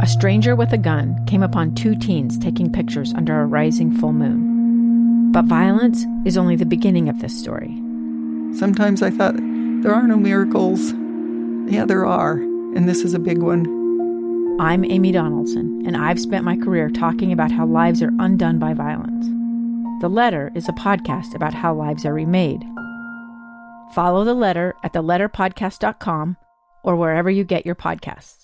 a stranger with a gun came upon 2 teens taking pictures under a rising full moon. But violence is only the beginning of this story. Sometimes I thought, there are no miracles. Yeah, there are, and this is a big one. I'm Amy Donaldson, and I've spent my career talking about how lives are undone by violence. The Letter is a podcast about how lives are remade. Follow The Letter at theletterpodcast.com or wherever you get your podcasts.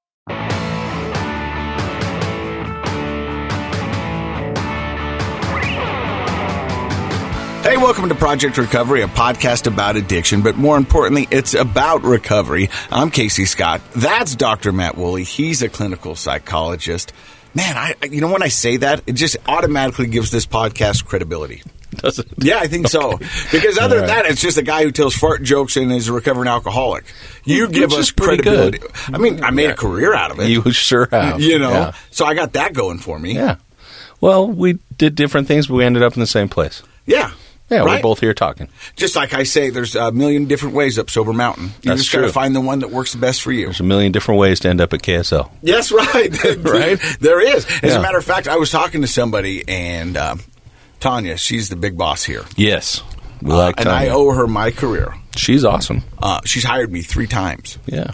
Hey, welcome to Project Recovery, a podcast about addiction, but more importantly, it's about recovery. I'm Casey Scott. That's Dr. Matt Woolley. He's a clinical psychologist. Man, when I say that, it just automatically gives this podcast credibility. Does it? Yeah, I think so. Because other than that, it's just a guy who tells fart jokes and is a recovering alcoholic. You give us credibility. Good. I mean, I made a career out of it. You sure have. So I got that going for me. Yeah. Well, we did different things, but we ended up in the same place. Yeah. Yeah, right? We're both here talking. Just like I say, there's a million different ways up Sober Mountain. You That's just got to true. find the one that works the best for you. There's a million different ways to end up at KSL. Yes, right. Right? There is. As Yeah. a matter of fact, I was talking to somebody, and Tanya, she's the big boss here. Yes. We like and Tanya. I owe her my career. She's awesome. She's hired me 3 times. Yeah.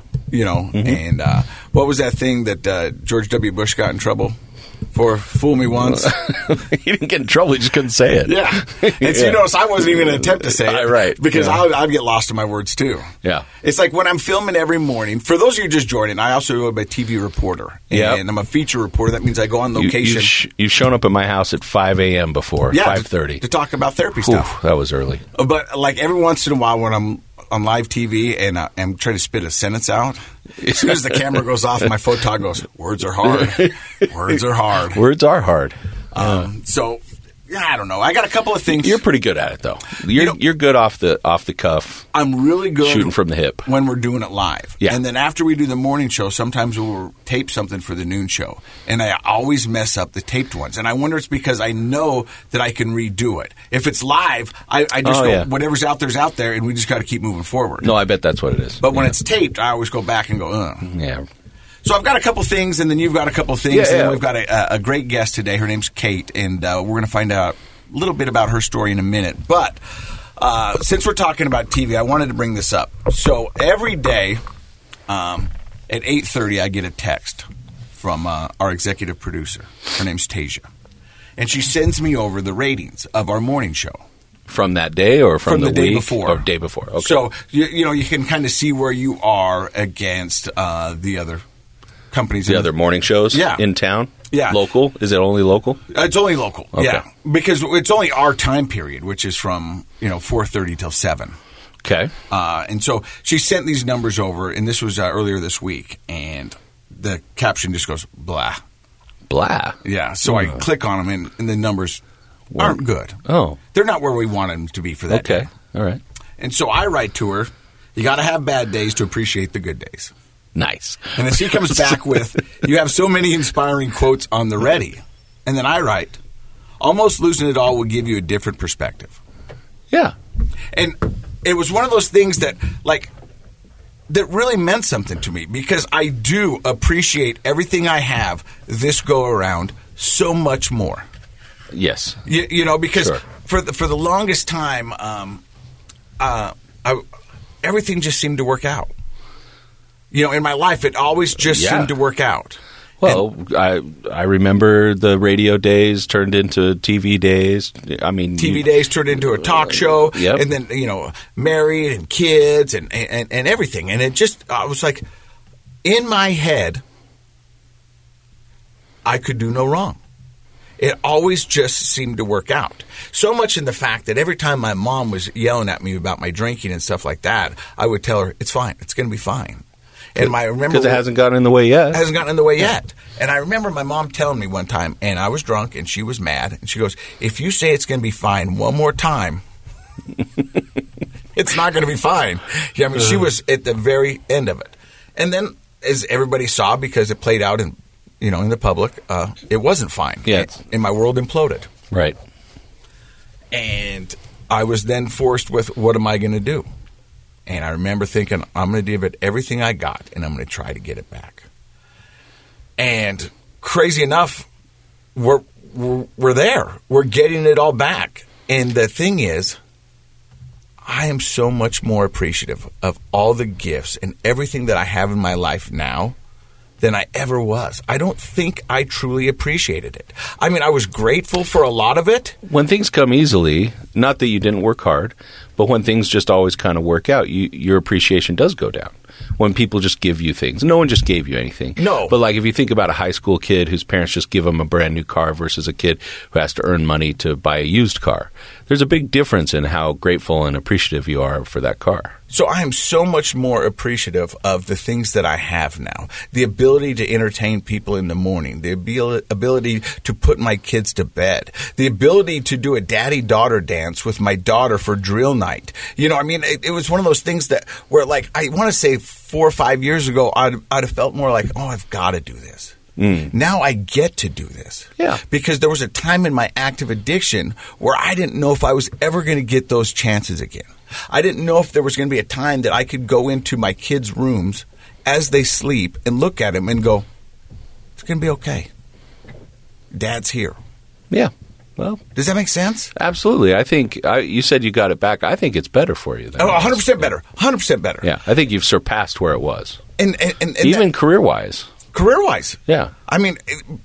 And what was that thing that George W. Bush got in trouble for? Fool me once. He didn't get in trouble. He just couldn't say it. Yeah. And so you notice I wasn't even going to attempt to say it. Right. Because Yeah. I'd get lost in my words, too. Yeah. It's like when I'm filming every morning. For those of you just joining, I also am a TV reporter. Yep. And I'm a feature reporter. That means I go on location. You've shown up at my house at 5 a.m. before, 5:30. To talk about therapy stuff. That was early. But like every once in a while when I'm on live TV and I'm trying to spit a sentence out, as soon as the camera goes off, my photog goes, words are hard. Words are hard. Words are hard. So, yeah, I don't know. I got a couple of things. You're pretty good at it, though. You're good off the cuff. I'm really good shooting from the hip when we're doing it live. Yeah. And then after we do the morning show, sometimes we'll tape something for the noon show. And I always mess up the taped ones. And I wonder it's because I know that I can redo it. If it's live, I just go, whatever's out there's out there, and we just got to keep moving forward. No, I bet that's what it is. But when it's taped, I always go back and go, Yeah. So I've got a couple things, and then you've got a couple things. Yeah, and then we've got a great guest today. Her name's Kate, and we're going to find out a little bit about her story in a minute. But since we're talking about TV, I wanted to bring this up. So every day at 8:30, I get a text from our executive producer. Her name's Tasia. And she sends me over the ratings of our morning show. From that day or from the day week? before? Or day before. Okay. So, you can kind of see where you are against the other companies. The other morning shows in town? Yeah. Local? Is it only local? It's only local, Okay. yeah. Because it's only our time period, which is from 4:30 till 7. Okay. And so she sent these numbers over, and this was earlier this week, and the caption just goes, blah. Blah. Yeah, so I click on them, and the numbers aren't good. Oh. They're not where we want them to be for that day. All right. And so I write to her, you got to have bad days to appreciate the good days. Nice. And then she comes back with, you have so many inspiring quotes on the ready. And then I write, almost losing it all will give you a different perspective. Yeah. And it was one of those things that, that really meant something to me because I do appreciate everything I have this go around so much more. Yes. Because Sure. for the longest time, everything just seemed to work out. In my life, it always just seemed to work out. Well, I remember the radio days turned into TV days. I mean, TV days turned into a talk show, Yep. and then married and kids and everything. And it just I was like, in my head, I could do no wrong. It always just seemed to work out. So much in the fact that every time my mom was yelling at me about my drinking and stuff like that, I would tell her, "It's fine. It's going to be fine." And I remember because it hasn't gotten in the way yet. It hasn't gotten in the way yet. And I remember my mom telling me one time, and I was drunk, and she was mad, and she goes, "If you say it's going to be fine one more time, it's not going to be fine." Yeah, I mean, she was at the very end of it. And then, as everybody saw, because it played out in the public, it wasn't fine. Yeah. And my world imploded. Right. And I was then forced with, what am I going to do? And I remember thinking, I'm going to give it everything I got, and I'm going to try to get it back. And crazy enough, we're there. We're getting it all back. And the thing is, I am so much more appreciative of all the gifts and everything that I have in my life now than I ever was. I don't think I truly appreciated it. I mean, I was grateful for a lot of it. When things come easily, not that you didn't work hard, but when things just always kind of work out, your appreciation does go down. When people just give you things. No one just gave you anything. No. But like if you think about a high school kid whose parents just give them a brand new car versus a kid who has to earn money to buy a used car, there's a big difference in how grateful and appreciative you are for that car. So I am so much more appreciative of the things that I have now. The ability to entertain people in the morning, the ability to put my kids to bed, the ability to do a daddy-daughter dance with my daughter for drill night. You know, I mean, it was one of those things that where, like, I want to say 4 or 5 years ago, I'd have felt more like, oh, I've got to do this. Now I get to do this. Yeah. Because there was a time in my active addiction where I didn't know if I was ever going to get those chances again. I didn't know if there was going to be a time that I could go into my kids' rooms as they sleep and look at them and go, it's going to be okay. Dad's here. Yeah. Well, does that make sense? Absolutely. I think you said you got it back. I think it's better for you. 100% better. 100% better. Yeah. I think you've surpassed where it was. And even career-wise. Career-wise. Yeah. I mean,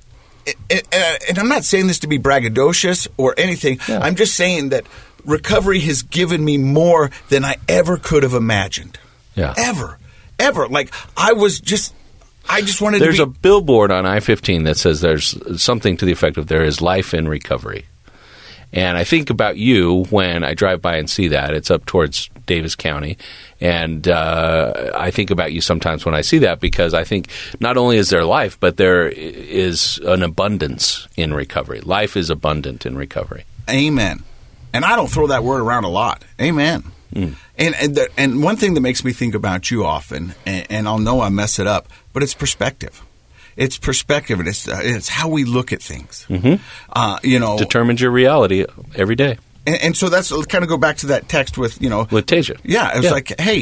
and I'm not saying this to be braggadocious or anything. Yeah. I'm just saying that recovery has given me more than I ever could have imagined. Yeah. Ever. Like, I just wanted There's to a billboard on I-15 that says there's something to the effect of there is life in recovery. And I think about you when I drive by and see that. It's up towards Davis County. And I think about you sometimes when I see that because I think not only is there life, but there is an abundance in recovery. Life is abundant in recovery. Amen. And I don't throw that word around a lot. Amen. And one thing that makes me think about you often, and I'll know I mess it up, but it's perspective. It's perspective, and it's how we look at things. Determines your reality every day. And so that's kind of go back to that text with Tasia. Yeah, it was like, hey,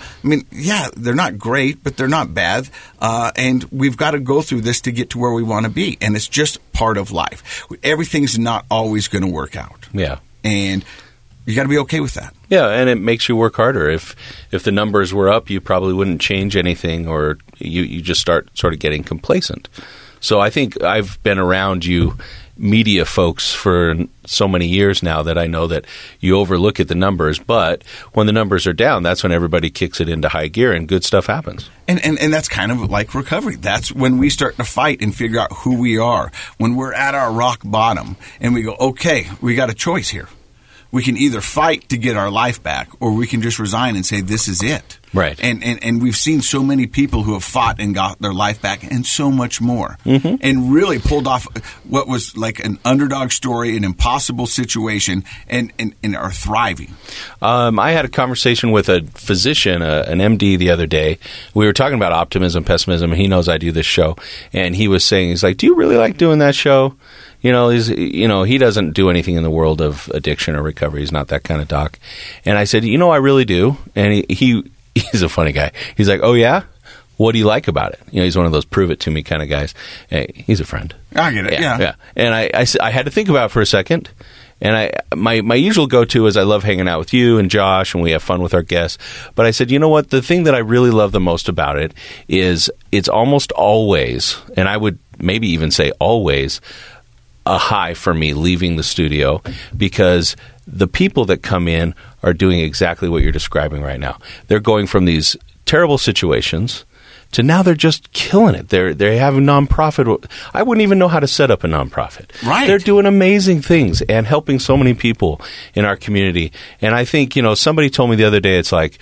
they're not great, but they're not bad, and we've got to go through this to get to where we want to be, and it's just part of life. Everything's not always going to work out. Yeah, and you got to be okay with that. Yeah, and it makes you work harder. If the numbers were up, you probably wouldn't change anything, or you just start sort of getting complacent. So I think I've been around you media folks for so many years now that I know that you overlook at the numbers, but when the numbers are down, that's when everybody kicks it into high gear and good stuff happens. And that's kind of like recovery. That's when we start to fight and figure out who we are. When we're at our rock bottom and we go, okay, we got a choice here. We can either fight to get our life back, or we can just resign and say, this is it. Right. And we've seen so many people who have fought and got their life back and so much more. Mm-hmm. And really pulled off what was like an underdog story, an impossible situation, and are thriving. I had a conversation with a physician, an MD, the other day. We were talking about optimism, pessimism, and he knows I do this show. And he was saying, he's like, do you really like doing that show? He doesn't do anything in the world of addiction or recovery. He's not that kind of doc. And I said, I really do. And he's a funny guy. He's like, oh, yeah? What do you like about it? He's one of those prove it to me kind of guys. Hey, he's a friend. I get it, yeah. And I had to think about it for a second. And my usual go-to is I love hanging out with you and Josh, and we have fun with our guests. But I said, you know what? The thing that I really love the most about it is it's almost always, and I would maybe even say always, a high for me leaving the studio, because the people that come in are doing exactly what you're describing right now. They're going from these terrible situations to now they're just killing it. They have a nonprofit. I wouldn't even know how to set up a nonprofit. Right. They're doing amazing things and helping so many people in our community. And I think, somebody told me the other day, it's like,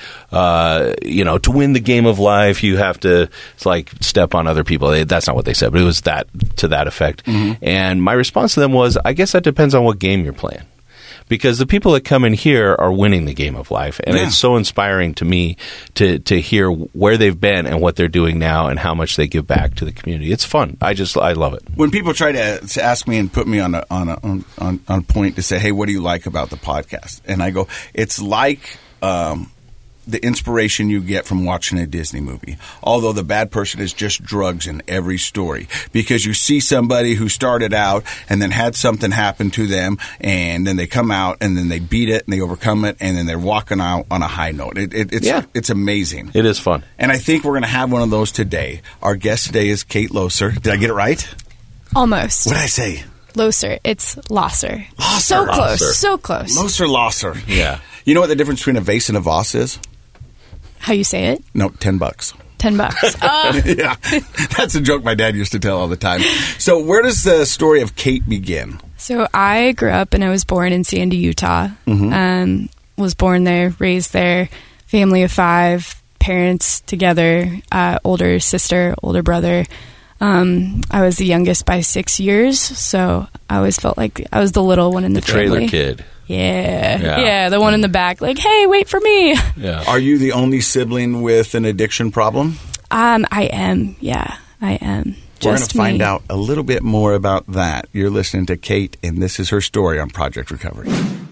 to win the game of life, you have to, it's like step on other people. That's not what they said, but it was to that effect. Mm-hmm. And my response to them was, I guess that depends on what game you're playing. Because the people that come in here are winning the game of life. And it's so inspiring to me to hear where they've been and what they're doing now and how much they give back to the community. It's fun. I love it. When people try to ask me and put me on a point to say, hey, what do you like about the podcast? And I go, it's like the inspiration you get from watching a Disney movie. Although the bad person is just drugs in every story. Because you see somebody who started out and then had something happen to them, and then they come out and then they beat it and they overcome it, and then they're walking out on a high note. It's amazing. It is fun. And I think we're going to have one of those today. Our guest today is Kate Loser. Did I get it right? Almost. What did I say? Loser. It's Losser. Losser. So close. Losser. So close. Loser, Losser. Yeah. You know what the difference between a vase and a vase is? How you say it? No, $10. $10. Yeah, that's a joke my dad used to tell all the time. So where does the story of Kate begin? So I grew up and I was born in Sandy, Utah. Was born there, raised there, family of 5, parents together, older sister, older brother. I was the youngest by 6 years, so I always felt like I was the little one in the family. Trailer kid. Yeah, the one in the back, like, hey, wait for me. Yeah. Are you the only sibling with an addiction problem? I am. Yeah, I am. We're going to find out a little bit more about that. You're listening to Kate, and this is her story on Project Recovery.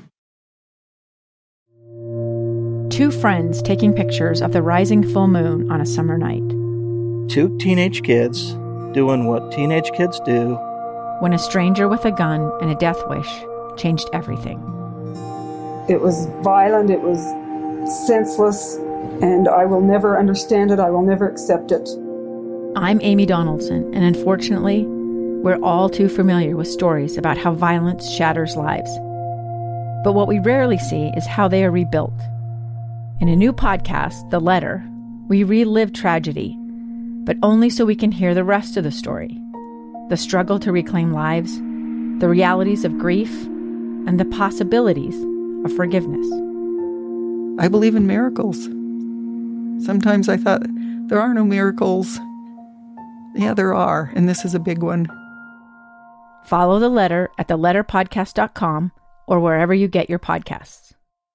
2 friends taking pictures of the rising full moon on a summer night. 2 teenage kids doing what teenage kids do. When a stranger with a gun and a death wish changed everything. It was violent, it was senseless, and I will never understand it, I will never accept it. I'm Amy Donaldson, and unfortunately, we're all too familiar with stories about how violence shatters lives. But what we rarely see is how they are rebuilt. In a new podcast, The Letter, we relive tragedy, but only so we can hear the rest of the story. The struggle to reclaim lives, the realities of grief, and the possibilities of forgiveness. I believe in miracles. Sometimes I thought, there are no miracles. Yeah, there are, and this is a big one. Follow The Letter at theletterpodcast.com or wherever you get your podcasts.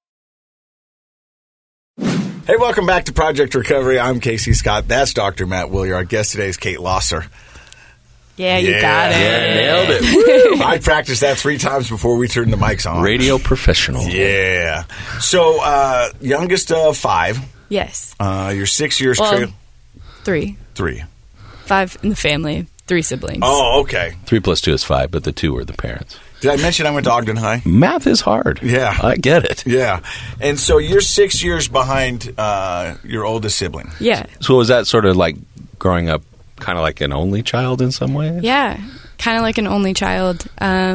Hey, welcome back to Project Recovery. I'm Casey Scott. That's Dr. Matt Willier. Our guest today is Kate Losser. Yeah, you got it. Yeah, nailed it. I practiced that 3 times before we turned the mics on. Radio professional. Yeah. So, youngest of 5. Yes. You're 6 years. Well, 3. 3. 5 in the family, 3 siblings. Oh, okay. 3 plus 2 is 5, but the 2 are the parents. Did I mention I went to Ogden High? Math is hard. Yeah. I get it. Yeah. And so you're 6 years behind your oldest sibling. Yeah. So was that sort of like growing up kind of like an only child in some way? Yeah, kind of like an only child.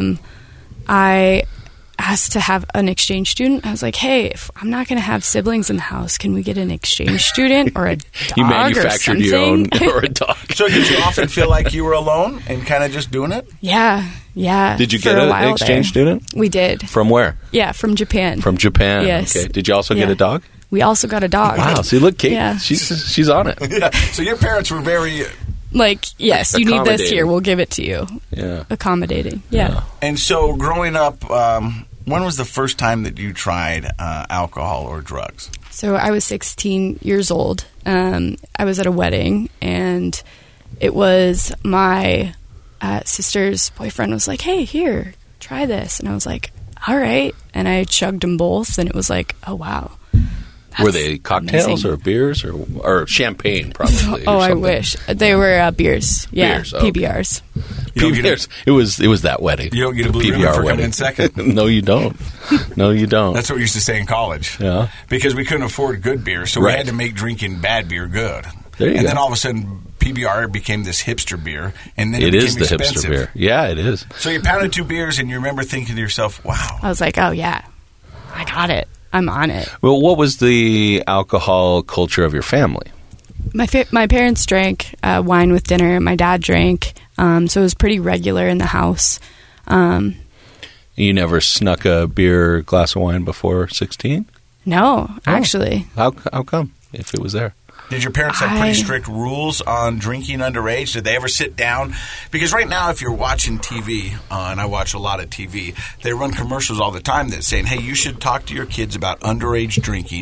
I asked to have an exchange student. I was like, hey, if I'm not going to have siblings in the house, can we get an exchange student or a dog You or manufactured something? your own or a dog. So did you often feel like you were alone and kind of just doing it? Yeah. Did you for get a an while exchange there. student? We did. From where? Yeah, from Japan. From Japan. Yes. Okay. Did you also get Yeah. a dog? We also got a dog. Wow. See, look, Kate, Yeah. she's on it. Yeah. So your parents were very... Like, yes, you need this Accommodating. here. We'll give it to you. Yeah. Accommodating. Yeah. And so growing up, when was the first time that you tried alcohol or drugs? So I was 16 years old. I was at a wedding, and it was my sister's boyfriend was like, hey, here, try this. And I was like, all right. And I chugged them both, and it was like, oh, wow. Were they cocktails amazing. or beers or champagne, probably? Oh, or I something? wish. They were beers. Yeah, Beers, okay. PBRs. You don't get a- PBRs. It was that wedding. You don't get a blue PBR ribbon for coming wedding. in second. No, you don't. No, you don't. That's what we used to say in college. Yeah. Because we couldn't afford good beer, so we Right. had to make drinking bad beer good. There you and go. then all of a sudden, PBR became this hipster beer, and then it It became is the expensive. hipster beer. Yeah, it is. So you pounded 2 beers, and you remember thinking to yourself, wow. I was like, oh, yeah, I got it. I'm on it. Well, what was the alcohol culture of your family? My parents drank wine with dinner. My dad drank, so it was pretty regular in the house. You never snuck a beer, glass of wine before 16? No, actually. How come? If it was there. Did your parents have pretty strict rules on drinking underage? Did they ever sit down? Because right now, if you're watching TV, and I watch a lot of TV, they run commercials all the time that's saying, hey, you should talk to your kids about underage drinking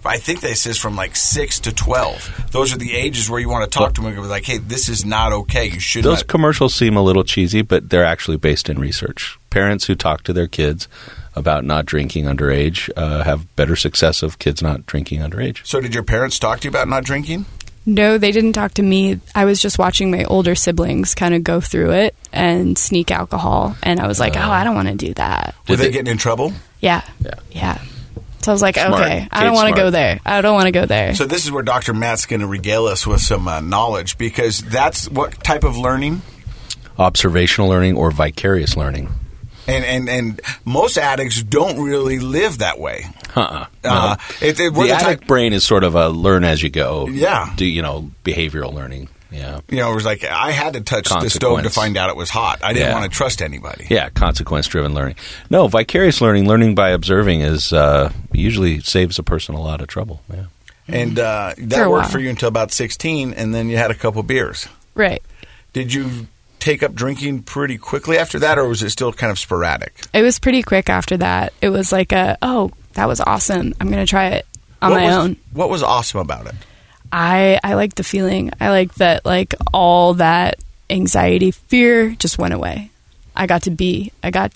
I think this is from like 6 to 12. Those are the ages where you want to talk to them and be like, hey, this is not okay. You should Those not. commercials seem a little cheesy, but they're actually based in research. Parents who talk to their kids about not drinking underage have better success of kids not drinking underage. So did your parents talk to you about not drinking? No, they didn't talk to me. I was just watching my older siblings kind of go through it and sneak alcohol. And I was like, I don't want to do that. Were they getting in trouble? Yeah. So I was like, Smart. okay, I don't want to go there. I don't want to go there. So this is where Dr. Matt's going to regale us with some knowledge, because that's what type of learning? Observational learning or vicarious learning. And most addicts don't really live that way. No. The addict brain is sort of a learn as you go. Yeah. Behavioral learning. Yeah. It was like I had to touch the stove to find out it was hot. I didn't want to trust anybody. Yeah, consequence-driven learning. No, vicarious learning by observing is usually saves a person a lot of trouble. Yeah. And that worked for you until about 16, and then you had a couple beers. Right. Did you take up drinking pretty quickly after that, or was it still kind of sporadic? It was pretty quick after that. It was like that was awesome. I'm going to try it on my own. What was awesome about it? I liked the feeling. I liked that, all that anxiety, fear just went away. I got to,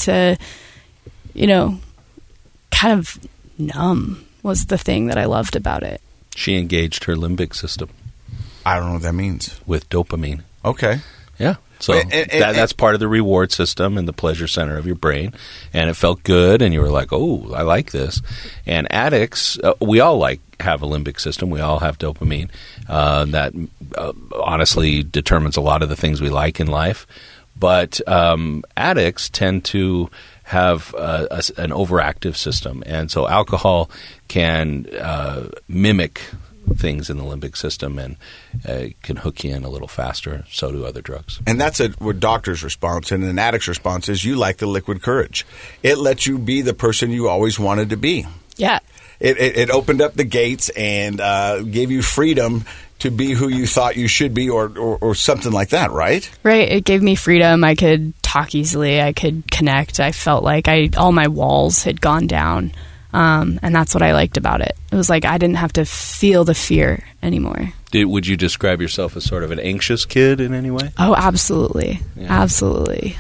kind of numb was the thing that I loved about it. She engaged her limbic system. I don't know what that means. With dopamine. Okay. Yeah. So that's part of the reward system and the pleasure center of your brain. And it felt good, and you were like, oh, I like this. And addicts, we all have a limbic system. We all have dopamine. That honestly determines a lot of the things we like in life. But addicts tend to have an overactive system. And so alcohol can mimic things in the limbic system and can hook you in a little faster. So do other drugs. And that's a doctor's response. And an addict's response is you like the liquid courage. It lets you be the person you always wanted to be. Yeah. It opened up the gates and gave you freedom to be who you thought you should be or something like that, right? Right. It gave me freedom. I could talk easily. I could connect. I felt like all my walls had gone down. And that's what I liked about it. It was like I didn't have to feel the fear anymore. Would you describe yourself as sort of an anxious kid in any way? Oh, absolutely. Yeah. Absolutely.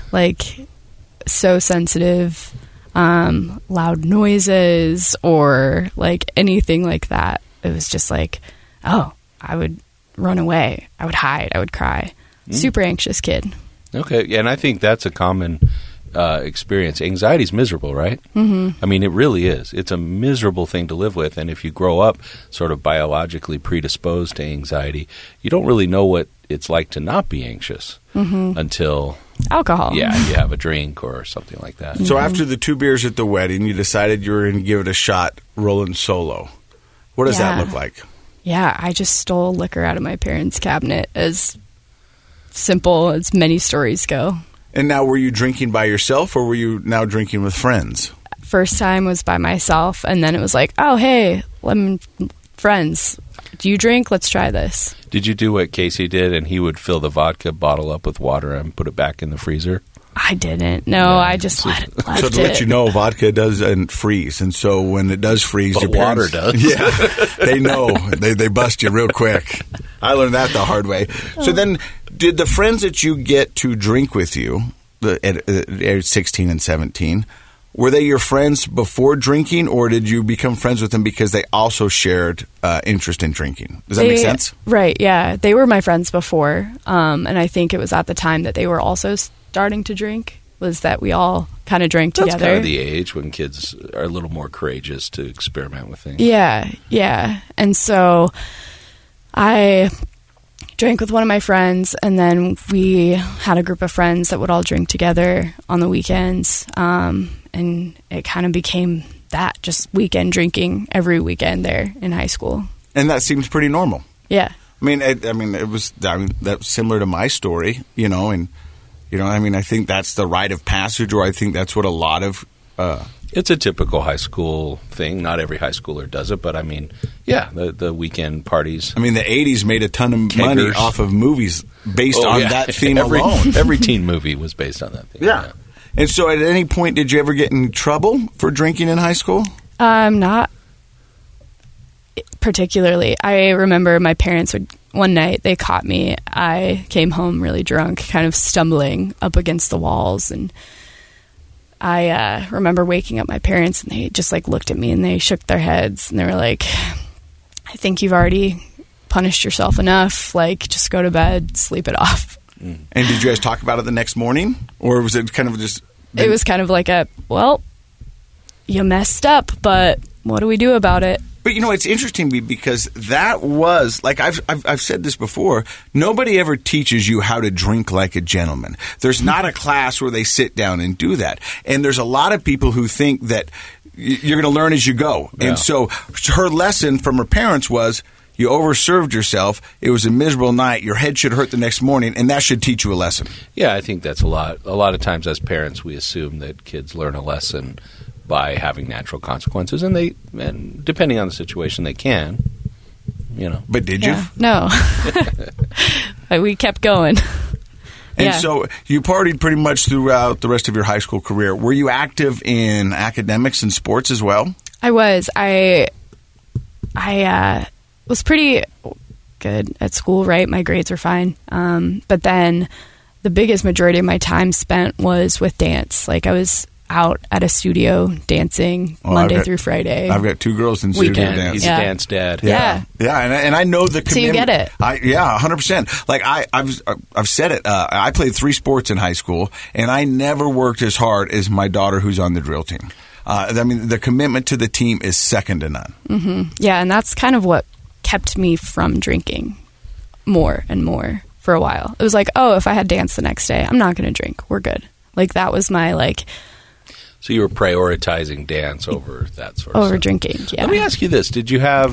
So sensitive, loud noises or anything like that. It was just I would run away. I would hide. I would cry. Super anxious kid. Okay. And I think that's a common experience. Anxiety is miserable, right? Mm-hmm. I mean, it really is. It's a miserable thing to live with. And if you grow up sort of biologically predisposed to anxiety, you don't really know what it's like to not be anxious until alcohol. Yeah, you have a drink or something like that. So after the 2 beers at the wedding, you decided you were going to give it a shot rolling solo. What does that look like? Yeah, I just stole liquor out of my parents' cabinet, as simple as many stories go. And now, were you drinking by yourself, or were you now drinking with friends? First time was by myself, and then it was like, oh, hey, friends, do you drink? Let's try this. Did you do what Casey did, and he would fill the vodka bottle up with water and put it back in the freezer? I didn't. No, I just left it. So to let you know, vodka doesn't freeze, and so when it does freeze, but your parents, water does. Yeah, they know. They bust you real quick. I learned that the hard way. So then, did the friends that you get to drink with you at age 16 and 17, were they your friends before drinking, or did you become friends with them because they also shared interest in drinking? Does that make sense? Right, yeah. They were my friends before, and I think it was at the time that they were also starting to drink, was that we all kind of drank together. That's kind of the age when kids are a little more courageous to experiment with things. Yeah, yeah. And so I drank with one of my friends, and then we had a group of friends that would all drink together on the weekends, and it kind of became that, just weekend drinking every weekend there in high school. And that seems pretty normal. Yeah. That's similar to my story, and I think that's the rite of passage, or I think that's what a lot of... It's a typical high school thing. Not every high schooler does it, but the weekend parties. The 80s made a ton of money off of movies based on that theme alone. Every teen movie was based on that theme. Yeah. And so at any point, did you ever get in trouble for drinking in high school? Not particularly. I remember my parents one night, they caught me. I came home really drunk, kind of stumbling up against the walls. And I remember waking up my parents, and they just like looked at me and they shook their heads and they were like, I think you've already punished yourself enough. Like, just go to bed, sleep it off. And did you guys talk about it the next morning? Or was it kind of just... It was kind of like well, you messed up, but what do we do about it? But it's interesting because that was, like I've said this before, nobody ever teaches you how to drink like a gentleman. There's not a class where they sit down and do that. And there's a lot of people who think that you're going to learn as you go. Yeah. And so her lesson from her parents was, you overserved yourself. It was a miserable night. Your head should hurt the next morning, and that should teach you a lesson. Yeah, I think that's a lot. A lot of times as parents, we assume that kids learn a lesson by having natural consequences, and depending on the situation, they can. But did you? No. We kept going. And so you partied pretty much throughout the rest of your high school career. Were you active in academics and sports as well? I was. I was pretty good at school, right? My grades were fine. But then the biggest majority of my time spent was with dance. Like, I was out at a studio dancing Monday through Friday. I've got 2 girls in studio dance. He's a dance dad. Yeah. Yeah, and I know the commitment. So you get it. 100%. Like, I've said it. I played 3 sports in high school, and I never worked as hard as my daughter who's on the drill team. The commitment to the team is second to none. Mm-hmm. Yeah, and that's kind of what kept me from drinking more and more for a while. It was like, if I had dance the next day, I'm not going to drink. We're good. Like, that was my, like... So you were prioritizing dance over that sort of over stuff. Drinking, yeah. Let me ask you this. Did you have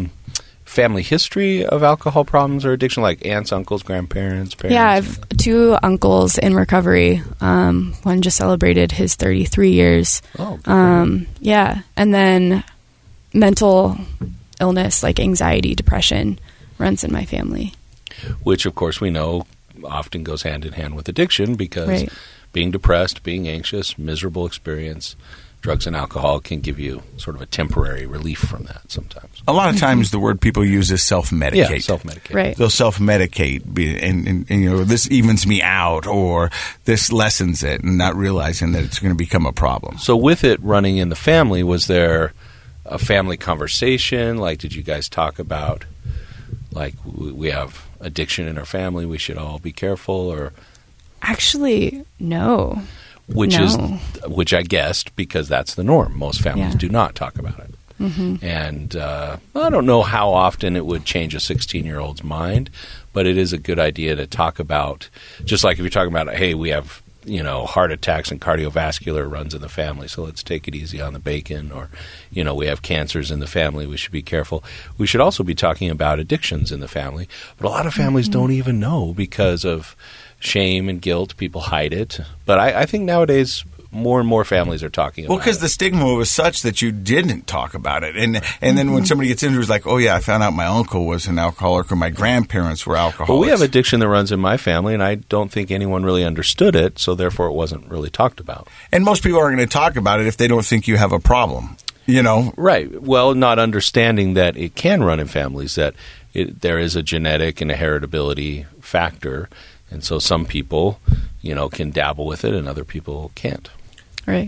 family history of alcohol problems or addiction, like aunts, uncles, grandparents, parents? Yeah, I have 2 uncles in recovery. One just celebrated his 33 years. Oh, good. Yeah. And then mental illness, like anxiety, depression, runs in my family. Which, of course, we know often goes hand in hand with addiction because... Right. Being depressed, being anxious, miserable experience, drugs and alcohol can give you sort of a temporary relief from that sometimes. A lot of times the word people use is self-medicate. Yeah, self-medicate. Right. They'll self-medicate and this evens me out or this lessens it, and not realizing that it's going to become a problem. So with it running in the family, was there a family conversation? Like, did you guys talk about, like, we have addiction in our family, we should all be careful, or... Actually, no. Which I guessed because that's the norm. Most families do not talk about it. Mm-hmm. And I don't know how often it would change a 16-year-old's mind, but it is a good idea to talk about, just like if you're talking about, hey, we have heart attacks and cardiovascular runs in the family, so let's take it easy on the bacon, or, we have cancers in the family, we should be careful. We should also be talking about addictions in the family, but a lot of families don't even know because of shame and guilt. People hide it. But I think nowadays more and more families are talking about it. Well, because the stigma was such that you didn't talk about it. And then when somebody gets into it, it's like, oh, yeah, I found out my uncle was an alcoholic or my grandparents were alcoholics. Well, we have addiction that runs in my family, and I don't think anyone really understood it, so therefore it wasn't really talked about. And most people aren't going to talk about it if they don't think you have a problem, Right. Well, not understanding that it can run in families, that there is a genetic and a heritability factor. And so some people, can dabble with it and other people can't. Right.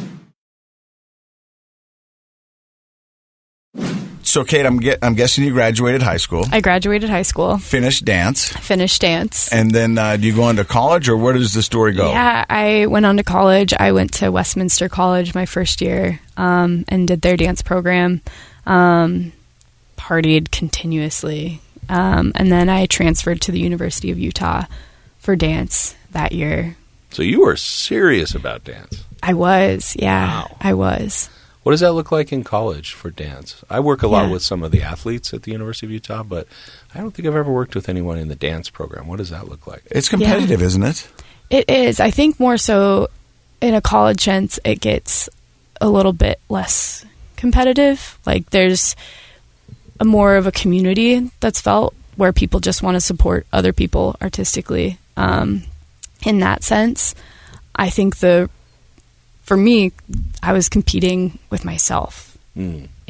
So, Kate, I'm guessing you graduated high school. I graduated high school. Finished dance. And then do you go on to college, or where does the story go? Yeah, I went on to college. I went to Westminster College my first year and did their dance program. Partied continuously. And then I transferred to the University of Utah for dance that year. So you were serious about dance. I was, yeah. Wow. I was. What does that look like in college for dance? I work a lot with some of the athletes at the University of Utah, but I don't think I've ever worked with anyone in the dance program. What does that look like? It's competitive, isn't it? It is. I think more so in a college sense, it gets a little bit less competitive. Like, there's more of a community that's felt where people just want to support other people artistically. In that sense, I think for me, I was competing with myself in it.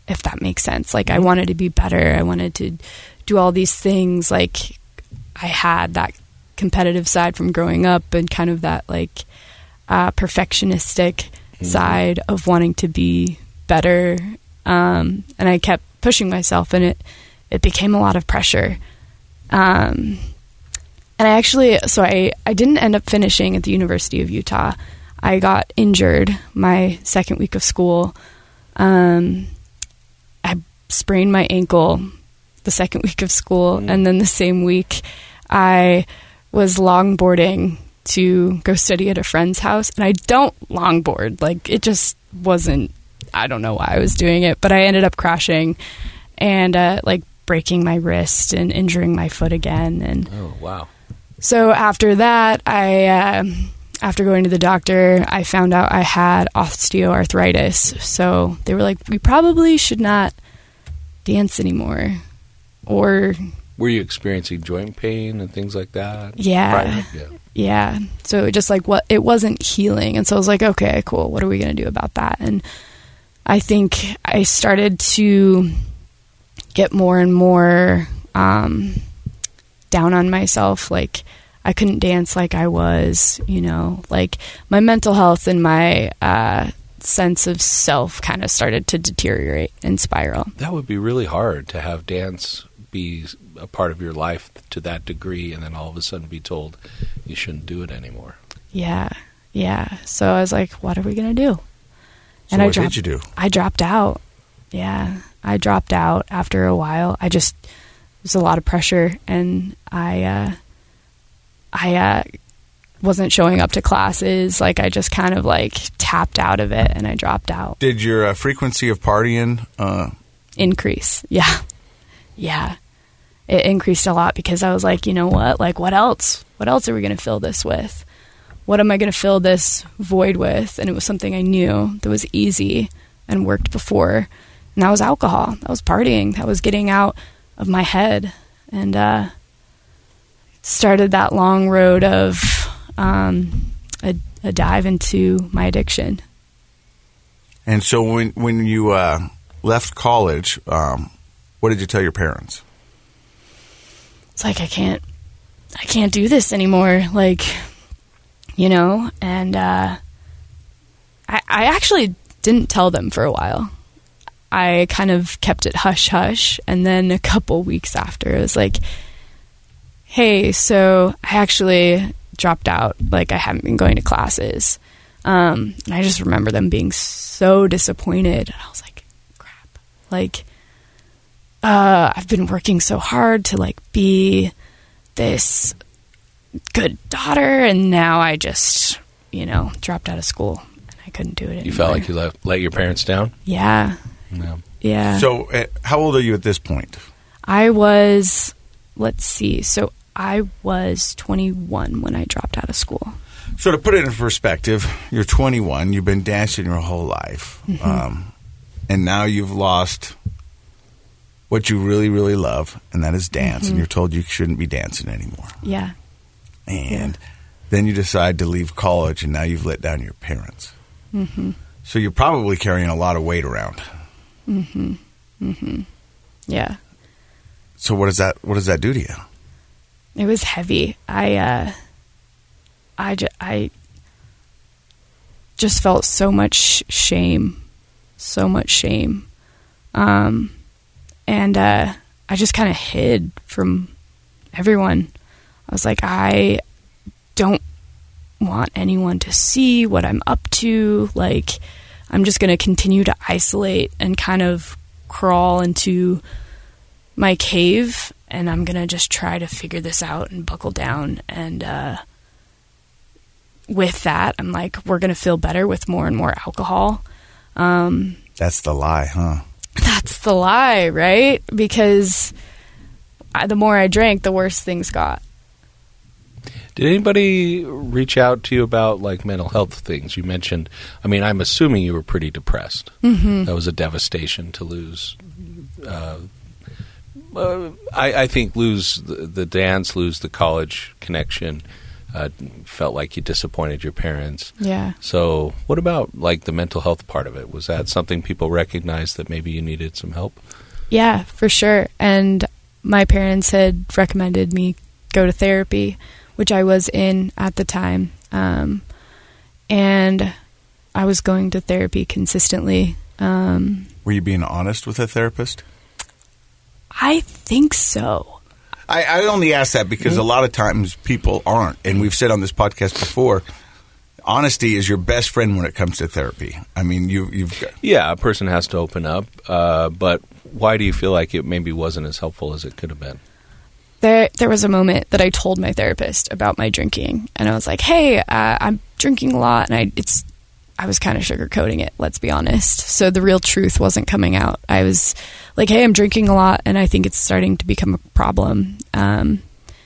if that makes sense. Like I wanted to be better. I wanted to do all these things. Like I had that competitive side from growing up and kind of that like perfectionistic side of wanting to be better. And I kept pushing myself, and it became a lot of pressure. And I didn't end up finishing at the University of Utah. I got injured my second week of school. I sprained my ankle the second week of school. And then the same week I was longboarding to go study at a friend's house. And I don't longboard. Like it just wasn't, I don't know why I was doing it, but I ended up crashing and like breaking my wrist and injuring my foot again. And oh, wow. So after that, after going to the doctor, I found out I had osteoarthritis. So they were like, we probably should not dance anymore. Or were you experiencing joint pain and things like that? Yeah. Yeah. So it just like it wasn't healing. And so I was like, okay, cool. What are we going to do about that? And I think I started to get more and more down on myself. Like I couldn't dance like I was, like my mental health and my sense of self kind of started to deteriorate and spiral. That would be really hard to have dance be a part of your life to that degree and then all of a sudden be told you shouldn't do it anymore. Yeah. So I was like, what are we going to do? So what did you do? I dropped out. Yeah. I dropped out after a while. It was a lot of pressure, and I wasn't showing up to classes. Like I just kind of like tapped out of it, and I dropped out. Did your frequency of partying increase? Yeah. It increased a lot because I was like, you know what? Like what else? What else are we going to fill this with? What am I going to fill this void with? And it was something I knew that was easy and worked before. And that was alcohol. That was partying. That was getting out of my head. And started that long road of a dive into my addiction. And so when you left college, what did you tell your parents? It's like, I can't do this anymore. Like, and I actually didn't tell them for a while. I kind of kept it hush hush. And then a couple weeks after, it was like, hey, so I actually dropped out. Like I haven't been going to classes. And I just remember them being so disappointed. And I was like, crap. Like, I've been working so hard to like be this good daughter. And now I just, dropped out of school and I couldn't do it anymore. You felt like you let your parents down? Yeah. No. Yeah. So how old are you at this point? I was, so I was 21 when I dropped out of school. So to put it in perspective, you're 21, you've been dancing your whole life, and now you've lost what you really, really love, and that is dance, and you're told you shouldn't be dancing anymore. Yeah. And then you decide to leave college, and now you've let down your parents. Mm-hmm. So you're probably carrying a lot of weight around. Mm-hmm. Mm-hmm. Yeah. So what does that do to you? It was heavy. I just felt so much shame. And I just kind of hid from everyone. I was like, I don't want anyone to see what I'm up to. Like, I'm just going to continue to isolate and kind of crawl into my cave, and I'm going to just try to figure this out and buckle down. And with that, I'm like, we're going to feel better with more and more alcohol. That's the lie, huh? That's the lie, right? Because the more I drank, the worse things got. Did anybody reach out to you about like mental health things? You mentioned, I'm assuming you were pretty depressed. Mm-hmm. That was a devastation to lose. I think lose the dance, lose the college connection. felt like you disappointed your parents. Yeah. So what about like the mental health part of it? Was that something people recognized that maybe you needed some help? Yeah, for sure. And my parents had recommended me go to therapy, which I was in at the time. And I was going to therapy consistently. Were you being honest with a therapist? I think so. I only ask that because a lot of times people aren't. And we've said on this podcast before, honesty is your best friend when it comes to therapy. I mean, you've got... Yeah, a person has to open up. But why do you feel like it maybe wasn't as helpful as it could have been? There was a moment that I told my therapist about my drinking. And I was like, hey, I'm drinking a lot. And I was kind of sugarcoating it, let's be honest. So the real truth wasn't coming out. I was like, hey, I'm drinking a lot, and I think it's starting to become a problem. And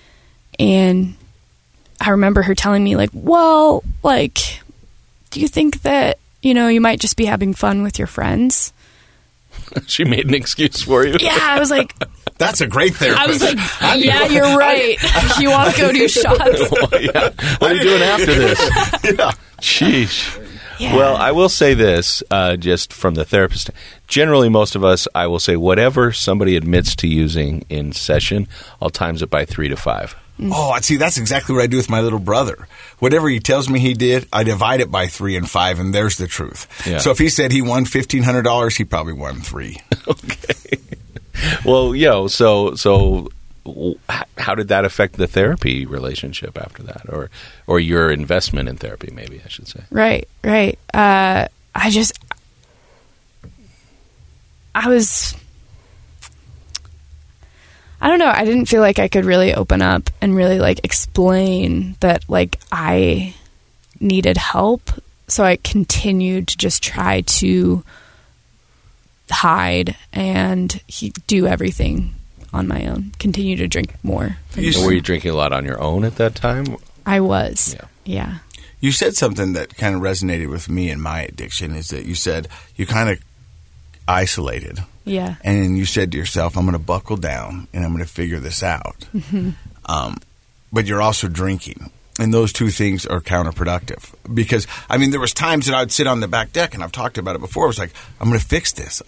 I remember her telling me, like, well, like, do you think that, you might just be having fun with your friends? She made an excuse for you. Yeah, I was like... That's a great therapist. I was like, yeah, you're right. You want to go do shots? Well, yeah. What are you doing after this? Yeah. Sheesh. Yeah. Well, I will say this, just from the therapist. Generally, most of us, I will say, whatever somebody admits to using in session, I'll times it by 3 to 5. Oh, see, that's exactly what I do with my little brother. Whatever he tells me he did, I divide it by 3 and 5, and there's the truth. Yeah. So if he said he won $1,500, he probably won 3. Okay. Well, so how did that affect the therapy relationship after that, or your investment in therapy? Maybe I should say. Right. I don't know. I didn't feel like I could really open up and really like explain that like I needed help. So I continued to just try to hide and do everything on my own. Continue to drink more. So were you drinking a lot on your own at that time? I was. Yeah. You said something that kind of resonated with me in my addiction, is that you said you kind of isolated. Yeah. And you said to yourself, I'm going to buckle down and I'm going to figure this out. Mm-hmm. But you're also drinking. And those two things are counterproductive. Because, I mean, there was times that I would sit on the back deck, and I've talked about it before. I was like, I'm going to fix this.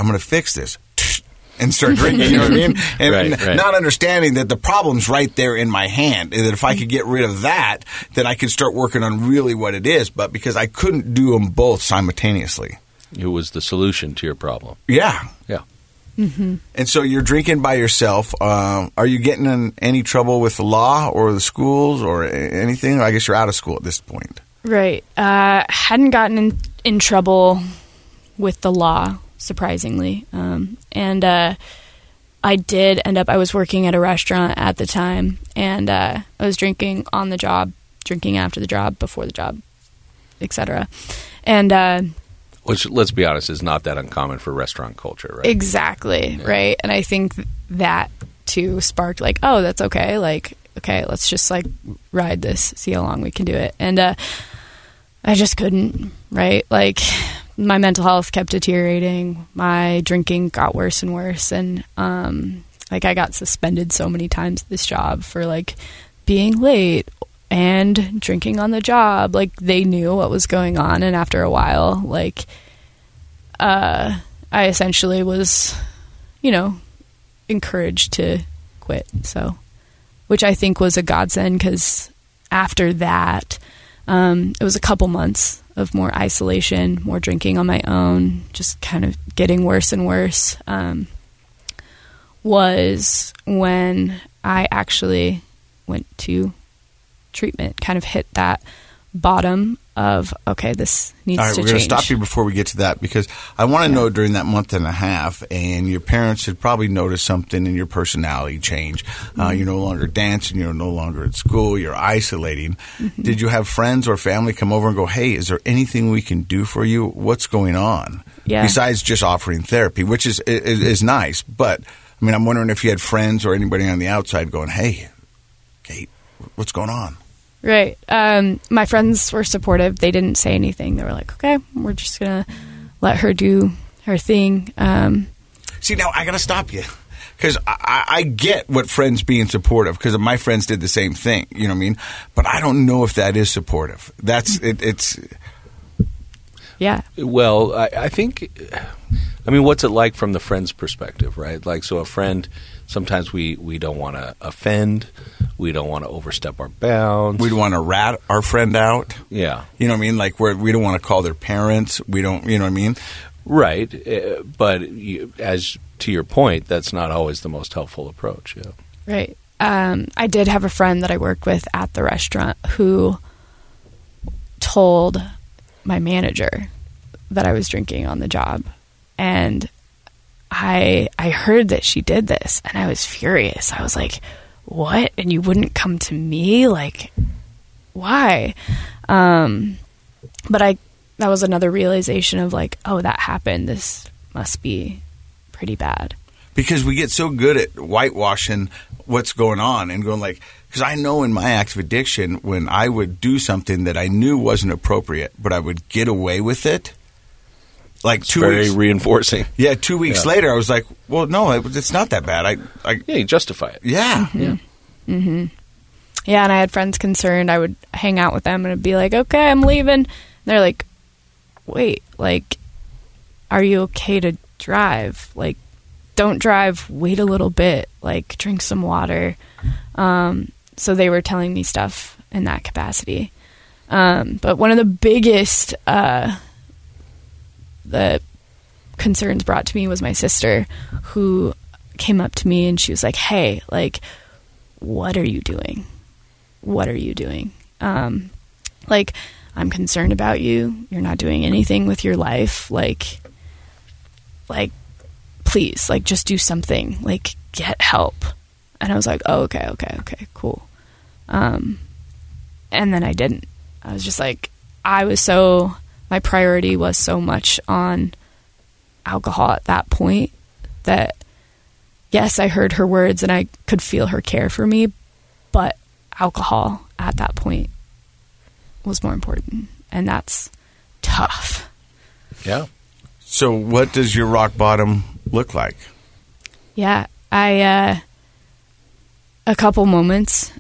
And start drinking, you know what I mean? And right. Not understanding that the problem's right there in my hand. And that if I could get rid of that, then I could start working on really what it is. But because I couldn't do them both simultaneously. It was the solution to your problem. Yeah. Yeah. Mm-hmm. And so you're drinking by yourself. Are you getting in any trouble with the law or the schools or anything? I guess you're out of school at this point. Right. Hadn't gotten in trouble with the law, surprisingly. And I did end up, I was working at a restaurant at the time, and I was drinking on the job, drinking after the job, before the job, etc. And which, let's be honest, is not that uncommon for restaurant culture, right? Exactly, yeah. Right? And I think that, too, sparked, like, oh, that's okay. Like, okay, let's just, like, ride this, see how long we can do it. And I just couldn't, right? Like, my mental health kept deteriorating. My drinking got worse and worse. And, like, I got suspended so many times at this job for, like, being late and drinking on the job. Like, they knew what was going on, and after a while, like, I essentially was, encouraged to quit. So, which I think was a godsend, because after that, it was a couple months of more isolation, more drinking on my own, just kind of getting worse and worse, was when I actually went to treatment, kind of hit that bottom of, okay, this needs to change. All right, we're going to stop you before we get to that, because I want to know, during that month and a half, and your parents had probably noticed something in your personality change. You're no longer dancing, you're no longer at school, you're isolating. Mm-hmm. Did you have friends or family come over and go, hey, is there anything we can do for you? What's going on? Yeah. Besides just offering therapy, which is nice. But, I mean, I'm wondering if you had friends or anybody on the outside going, hey, Kate, what's going on? Right. My friends were supportive. They didn't say anything. They were like, okay, we're just going to let her do her thing. See, now I got to stop you, Because I get what friends being supportive, because my friends did the same thing, you know what I mean? But I don't know if that is supportive. That's it's. Yeah. Well, I think, I mean, what's it like from the friend's perspective, right? Like, so a friend, sometimes we don't want to offend. We don't want to overstep our bounds. We don't want to rat our friend out. Yeah. You know what I mean? Like, we don't want to call their parents. We don't, you know what I mean? Right. But as to your point, that's not always the most helpful approach. Yeah. Right. I did have a friend that I worked with at the restaurant who told my manager that I was drinking on the job. And I heard that she did this, and I was furious. I was like, what? And you wouldn't come to me? Like, why? But that was another realization of like, oh, that happened. This must be pretty bad. Because we get so good at whitewashing what's going on and going like, because I know in my acts of addiction, when I would do something that I knew wasn't appropriate, but I would get away with it, like it's very reinforcing. Yeah, 2 weeks later, I was like, well, no, it's not that bad. Yeah, you justify it. Yeah. Mm-hmm. Yeah. Mm-hmm. Yeah, and I had friends concerned. I would hang out with them and it'd be like, okay, I'm leaving. And they're like, wait, like, are you okay to drive? Like, don't drive, wait a little bit, like, drink some water. So they were telling me stuff in that capacity. But one of the biggest the concerns brought to me was my sister, who came up to me and she was like, hey, like, what are you doing? What are you doing? Like, I'm concerned about you. You're not doing anything with your life. Like, please, like, just do something. Like, get help. And I was like, oh, okay, cool. And then I didn't. I was just like, my priority was so much on alcohol at that point that, yes, I heard her words and I could feel her care for me, but alcohol at that point was more important. And that's tough. Yeah. So what does your rock bottom look like? Yeah, a couple moments.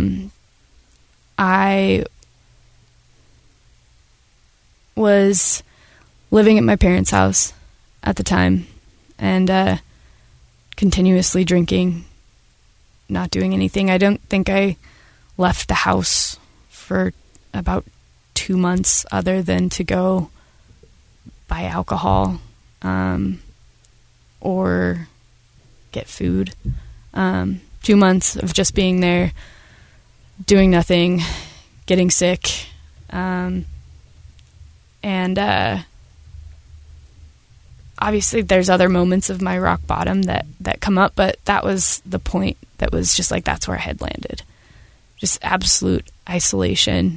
I was living at my parents' house at the time and continuously drinking, not doing anything. I don't think I left the house for about 2 months other than to go buy alcohol or get food. 2 months of just being there, doing nothing, getting sick. And obviously there's other moments of my rock bottom that come up, but that was the point that was just like, that's where I had landed. Just absolute isolation,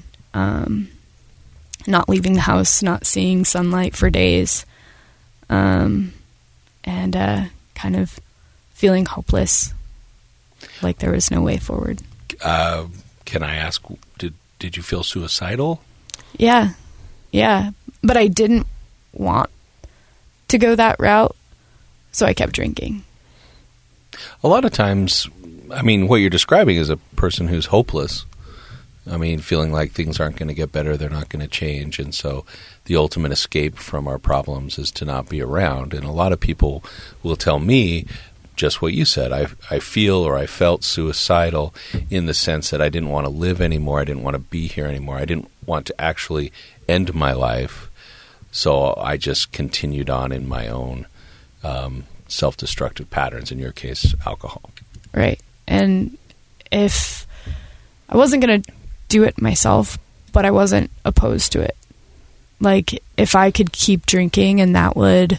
not leaving the house, not seeing sunlight for days, and kind of feeling hopeless, like there was no way forward. Can I ask, did you feel suicidal? Yeah, but I didn't want to go that route, so I kept drinking. A lot of times, I mean, what you're describing is a person who's hopeless. I mean, feeling like things aren't going to get better, they're not going to change, and so the ultimate escape from our problems is to not be around. And a lot of people will tell me just what you said. I feel or I felt suicidal in the sense that I didn't want to live anymore. I didn't want to be here anymore. I didn't want to actually end my life. So I just continued on in my own self-destructive patterns, in your case, alcohol. Right. And if I wasn't going to do it myself, but I wasn't opposed to it. Like, if I could keep drinking and that would,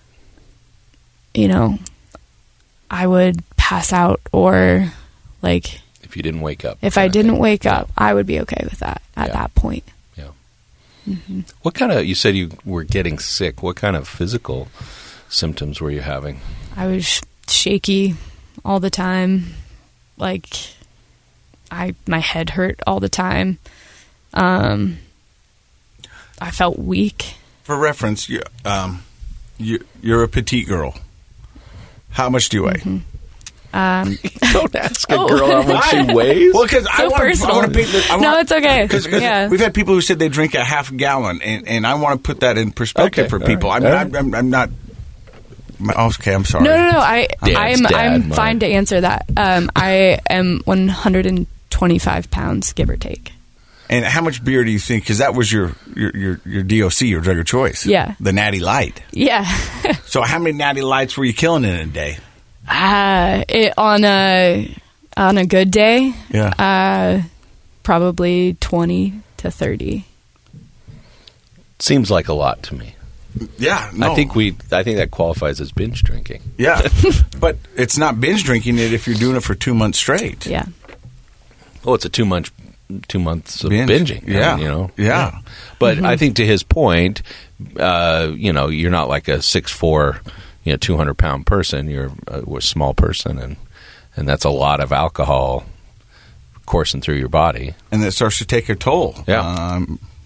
I would pass out, or like, if you didn't wake up. If I didn't wake up, I would be okay with that at that point. Yeah. Mm-hmm. What kind of, you said you were getting sick. What kind of physical symptoms were you having? I was shaky all the time. Like, my head hurt all the time. I felt weak. For reference, you're a petite girl. How much do you weigh? Don't ask a girl how much she weighs. Well, because I want to No, it's okay. Because Yeah. we've had people who said they drink a half gallon, and I want to put that in perspective Okay, for all people. right, I mean, I'm not. Okay, I'm sorry. No. Dad's dad, I'm Mike. fine to answer that. I am 125 pounds, give or take. And how much beer do you think? Because that was your DOC, your drug of choice. Yeah. The Natty Light. Yeah. So how many Natty Lights were you killing in a day? On a good day, Yeah. probably 20 to 30. Seems like a lot to me. Yeah. No. I think that qualifies as binge drinking. Yeah. But it's not binge drinking it if you're doing it for 2 months straight. Yeah. Oh, it's a 2 months of Binge. binging. Yeah. I mean, you know. Yeah. But I think to his point, you're not like a 6'4", 200-pound person. You're a small person, and that's a lot of alcohol coursing through your body. And it starts to take a toll. Yeah.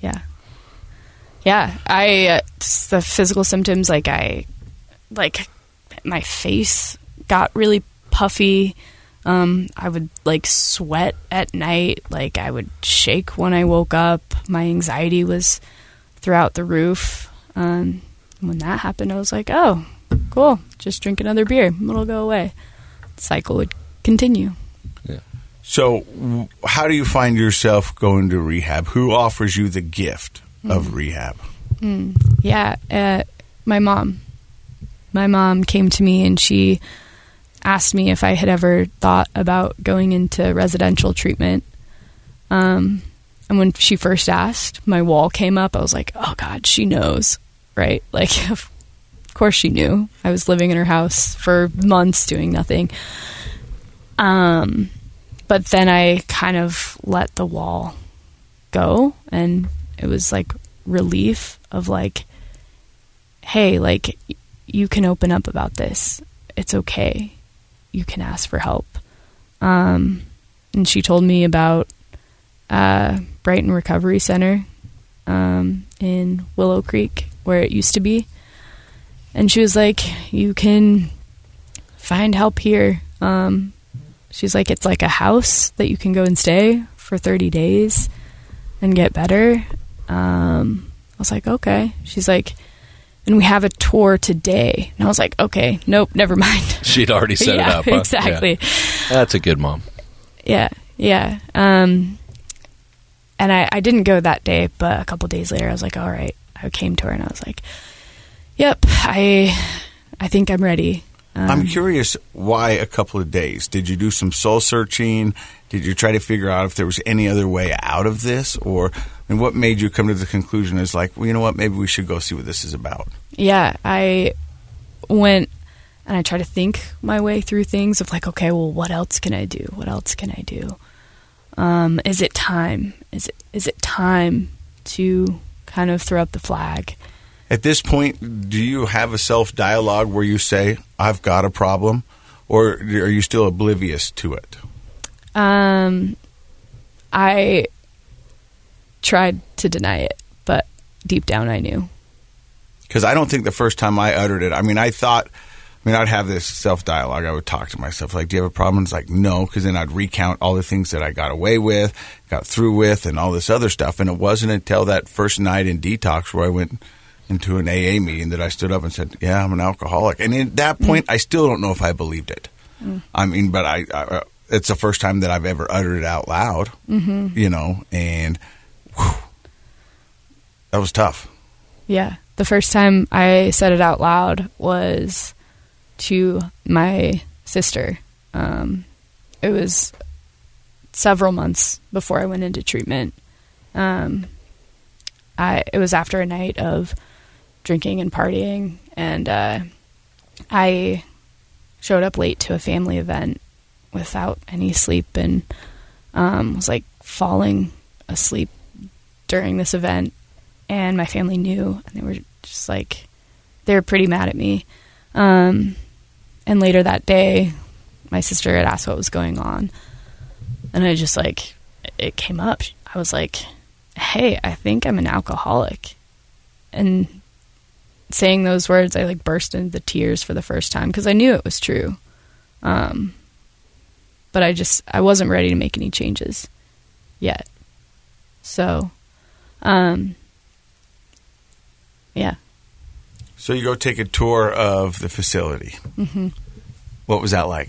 Yeah. The physical symptoms, like my face got really puffy. I would sweat at night. Like I would shake when I woke up. My anxiety was throughout the roof. When that happened, I was like, oh, cool. Just drink another beer. It'll go away. The cycle would continue. Yeah. So how do you find yourself going to rehab? Who offers you the gift of rehab? Yeah. My mom. My mom came to me and she asked me if I had ever thought about going into residential treatment. And when she first asked, my wall came up. I was like, oh God, she knows, right? Like, of course she knew. I was living in her house for months doing nothing. But then I kind of let the wall go, and it was like relief of like, hey, like you can open up about this. It's okay. You can ask for help. And she told me about Brighton Recovery Center in Willow Creek, where it used to be. And she was like, you can find help here. She's like, it's like a house that you can go and stay for 30 days and get better. I was like, okay. She's like, and we have a tour today. And I was like, okay, nope, never mind. She'd already set it up. Huh? Exactly. Yeah. That's a good mom. Yeah. And I didn't go that day, but a couple days later, I was like, all right. I came to her and I was like, yep, I think I'm ready. I'm curious why a couple of days. Did you do some soul searching? Did you try to figure out if there was any other way out of this? And what made you come to the conclusion is like, well, you know what, maybe we should go see what this is about? Yeah, I went and I tried to think my way through things of like, okay, well, what else can I do? What else can I do? Is it time? Is it time to kind of throw up the flag? At this point, do you have a self-dialogue where you say, I've got a problem, or are you still oblivious to it? I tried to deny it, but deep down I knew. Because I don't think the first time I uttered it, I'd have this self-dialogue. I would talk to myself, like, do you have a problem? It's like, no, because then I'd recount all the things that I got away with, got through with, and all this other stuff. And it wasn't until that first night in detox where I went into an AA meeting that I stood up and said, yeah, I'm an alcoholic. And at that point, I still don't know if I believed it. I mean, but I it's the first time that I've ever uttered it out loud, and whew, that was tough. Yeah. The first time I said it out loud was to my sister. It was several months before I went into treatment. It was after a night of drinking and partying, and I showed up late to a family event without any sleep, and was like falling asleep during this event, and my family knew, and they were just like, they were pretty mad at me. And later that day, my sister had asked what was going on, and I just like, it came up. I was like, hey, I think I'm an alcoholic. And saying those words, I like burst into tears for the first time because I knew it was true. but I wasn't ready to make any changes yet. So, yeah. So you go take a tour of the facility. Mm-hmm. What was that like?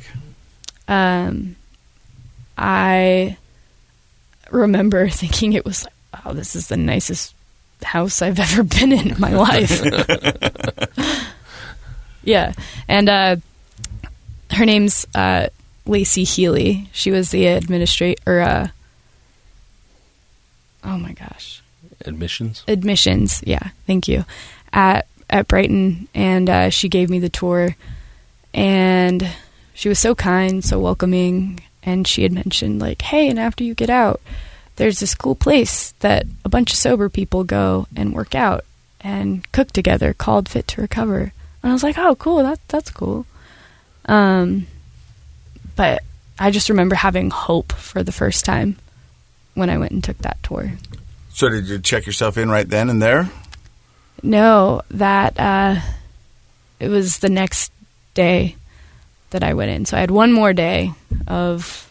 I remember thinking it was like, wow, this is the nicest house I've ever been in my life. Yeah. And her name's Lacey Healy. She was the administrator. Oh my gosh. Admissions. Yeah. Thank you. At Brighton. And she gave me the tour. And she was so kind, so welcoming. And she had mentioned, like, hey, and after you get out, there's this cool place that a bunch of sober people go and work out and cook together called Fit to Recover. And I was like, oh, cool, that's cool. But I just remember having hope for the first time when I went and took that tour. So did you check yourself in right then and there? No, that it was the next day that I went in. So I had one more day of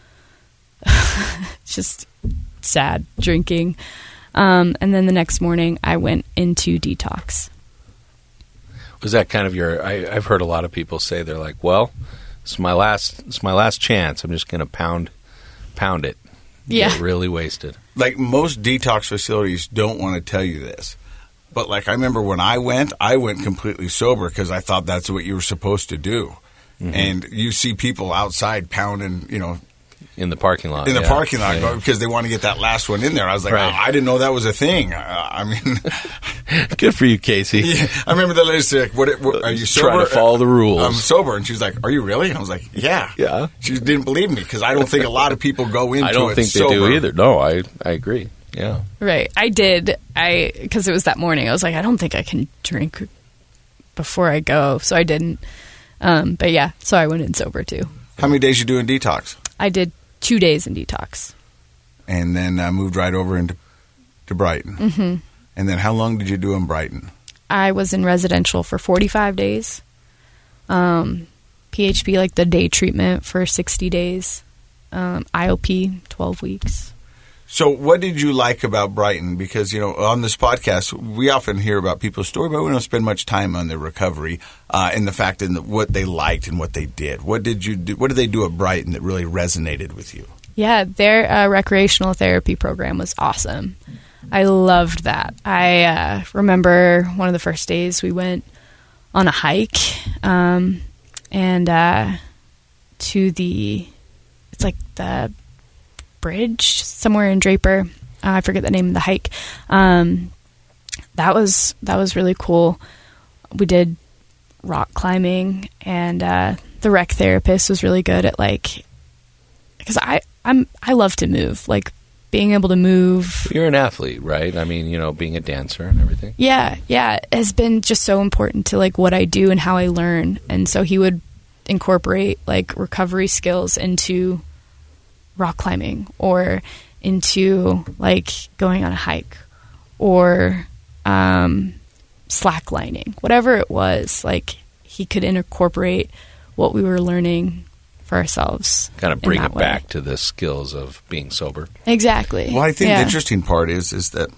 just sad drinking. And then the next morning I went into detox. Was that kind of I've heard a lot of people say they're like, well, it's my last chance. I'm just going to pound it. Yeah. Get really wasted. Like most detox facilities don't want to tell you this. But like I remember when I went completely sober because I thought that's what you were supposed to do. Mm-hmm. And you see people outside pounding, in the parking lot. Because they want to get that last one in there. I was like, right. I didn't know that was a thing. Good for you, Casey. Yeah, I remember the lady said, what are you sober? Trying to follow the rules. I'm sober. And she was like, are you really? And I was like, yeah. Yeah. She didn't believe me because I don't think a lot of people go into it sober. I don't think they do either. No, I agree. Yeah. Right. I did. Because it was that morning. I was like, I don't think I can drink before I go. So I didn't. But yeah, so I went in sober too. How many days you do in detox? I did 2 days in detox. And then moved right over into Brighton. Mm-hmm. And then how long did you do in Brighton? I was in residential for 45 days. PHP, like the day treatment, for 60 days. IOP, 12 weeks. So what did you like about Brighton? Because, on this podcast, we often hear about people's story, but we don't spend much time on their recovery and the fact in what they liked and what they did. What did you do? What did they do at Brighton that really resonated with you? Yeah, their recreational therapy program was awesome. I loved that. I remember one of the first days we went on a hike and to it's like the bridge somewhere in Draper. I forget the name of the hike. That was really cool. We did rock climbing, and the rec therapist was really good at because I love to move, like being able to move. You're an athlete, right? I mean, being a dancer and everything. Yeah, it has been just so important to what I do and how I learn. And so he would incorporate recovery skills into rock climbing or into going on a hike or slacklining, whatever it was. He could incorporate what we were learning for ourselves, kind of bring it back to the skills of being sober. Exactly. Well, I think the interesting part is that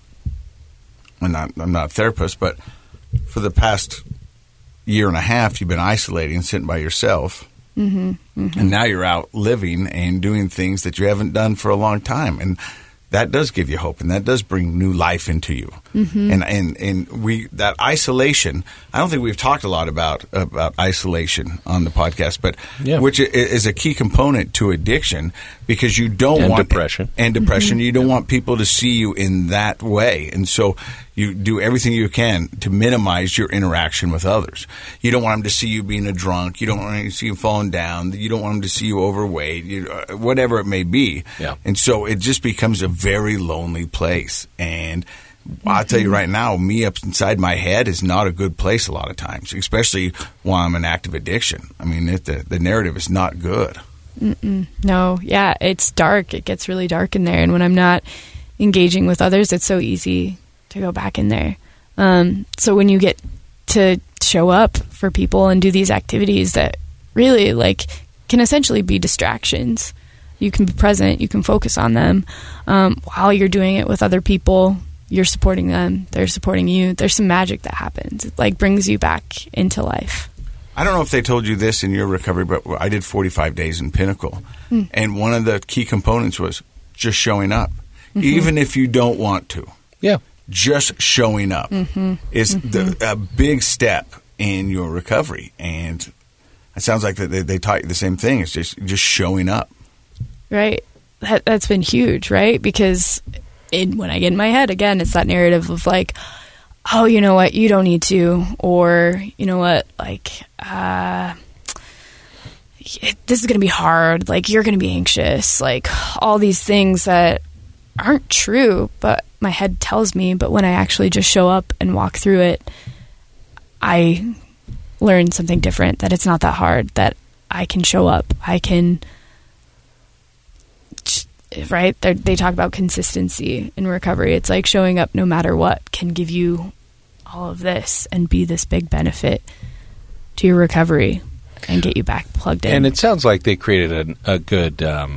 I'm not a therapist, but for the past year and a half you've been isolating, sitting by yourself. Mm-hmm, mm-hmm. And now you're out living and doing things that you haven't done for a long time. And that does give you hope, and that does bring new life into you. Mm-hmm. And that isolation, I don't think we've talked a lot about isolation on the podcast, but which is a key component to addiction, because you don't want depression. And depression. Mm-hmm. You don't want people to see you in that way. And so you do everything you can to minimize your interaction with others. You don't want them to see you being a drunk. You don't want them to see you falling down. You don't want them to see you overweight, whatever it may be. Yeah. And so it just becomes a very lonely place. And I'll tell you right now, me up inside my head is not a good place a lot of times, especially while I'm in active addiction. I mean, the narrative is not good. Mm-mm. No, yeah, it's dark. It gets really dark in there. And when I'm not engaging with others, it's so easy to go back in there. So when you get to show up for people and do these activities that really can essentially be distractions. You can be present, you can focus on them while you're doing it with other people. You're supporting them, they're supporting you. There's some magic that happens. It like brings you back into life. I don't know if they told you this in your recovery, but I did 45 days in Pinnacle. And one of the key components was just showing up, even if you don't want to. Yeah. Just showing up is a big step in your recovery. And it sounds like that they taught you the same thing. It's just showing up. Right. That's been huge, right? Because when I get in my head, again, it's that narrative of like, oh, you know what, you don't need to, or you know what, like, this is going to be hard, like, you're going to be anxious, like, all these things that aren't true, but my head tells me. But when I actually just show up and walk through it, I learn something different, that it's not that hard, that I can show up, I can, right? They talk about consistency in recovery. It's like showing up no matter what can give you all of this and be this big benefit to your recovery and get you back plugged in. And it sounds like they created a good,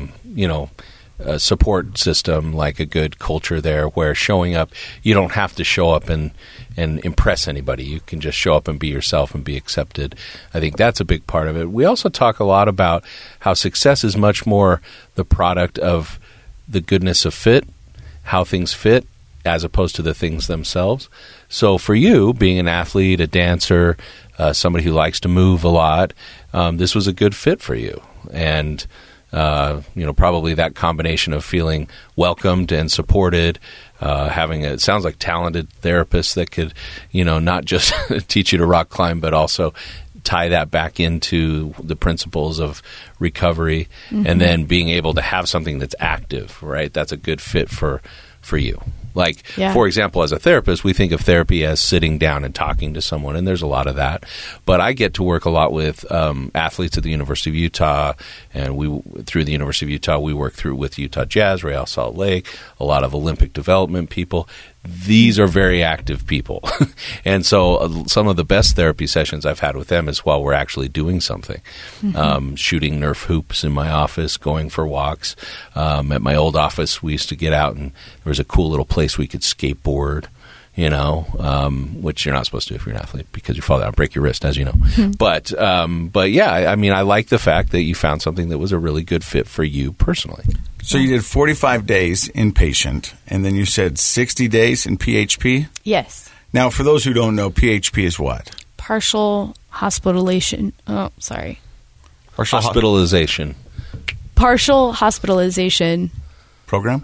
a support system, like a good culture there, where showing up, you don't have to show up and impress anybody. You can just show up and be yourself and be accepted. I think that's a big part of it. We also talk a lot about how success is much more the product of the goodness of fit, how things fit, as opposed to the things themselves. So for you, being an athlete, a dancer, somebody who likes to move a lot, this was a good fit for you. And probably that combination of feeling welcomed and supported, having it sounds like talented therapists that could, not just teach you to rock climb, but also tie that back into the principles of recovery, and then being able to have something that's active, right? That's a good fit for you. Like, for example, as a therapist, we think of therapy as sitting down and talking to someone, and there's a lot of that. But I get to work a lot with athletes at the University of Utah, and through the University of Utah, we work with Utah Jazz, Real Salt Lake, a lot of Olympic development people. These are very active people. And so some of the best therapy sessions I've had with them is while we're actually doing something. Shooting Nerf hoops in my office, going for walks. At my old office, we used to get out, and there was a cool little place we could skateboard, which you're not supposed to if you're an athlete, because you fall down and break your wrist, as you know. But yeah, I mean, I like the fact that you found something that was a really good fit for you personally. So you did 45 days inpatient, and then you said 60 days in PHP? Yes. Now, for those who don't know, PHP is what? Partial hospitalization. Oh, sorry. Hospitalization. Partial hospitalization. Program?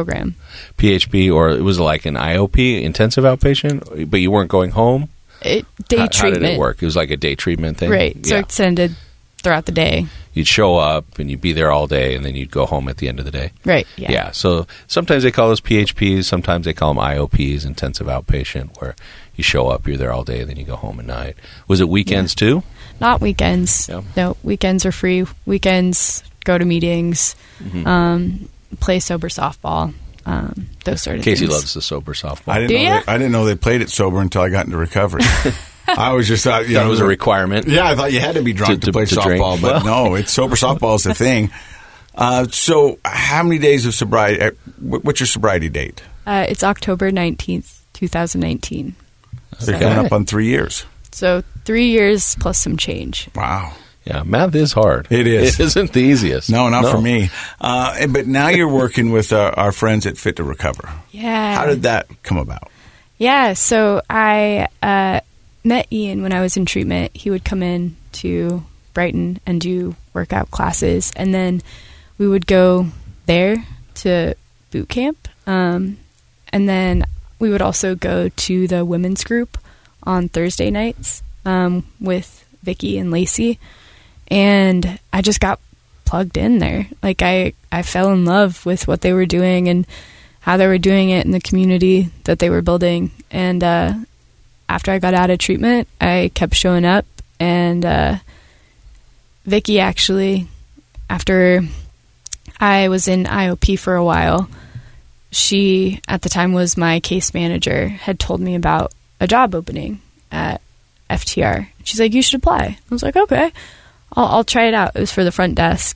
PHP, or it was like an IOP, intensive outpatient, but you weren't going home? Day treatment. How did it work? It was like a day treatment thing? Right. So extended throughout the day. You'd show up and you'd be there all day, and then you'd go home at the end of the day. Right. Yeah. So sometimes they call those PHPs, sometimes they call them IOPs, intensive outpatient, where you show up, you're there all day, and then you go home at night. Was it weekends too? Not weekends. Yeah. No, weekends are free. Weekends, go to meetings, play sober softball, those sort of things. Casey loves the sober softball. I didn't know they played it sober until I got into recovery. I always just thought it was a requirement. Yeah, I thought you had to be drunk to play softball, but no, it's sober softball is the thing. So how many days of sobriety? What's your sobriety date? It's October 19th, 2019. So you're coming up on 3 years. So 3 years plus some change. Wow. Yeah, math is hard. It is. It isn't the easiest. No, not for me. But now you're working with our friends at Fit to Recover. Yeah. How did that come about? Yeah, so I met Ian when I was in treatment. He would come in to Brighton and do workout classes, and then we would go there to boot camp, and then we would also go to the women's group on Thursday nights with Vicky and Lacey, and I just got plugged in there. Like I fell in love with what they were doing and how they were doing it in the community that they were building, and after I got out of treatment, I kept showing up, and Vicky actually, after I was in IOP for a while, she, at the time was my case manager, had told me about a job opening at FTR. She's like, you should apply. I was like, okay, I'll try it out. It was for the front desk.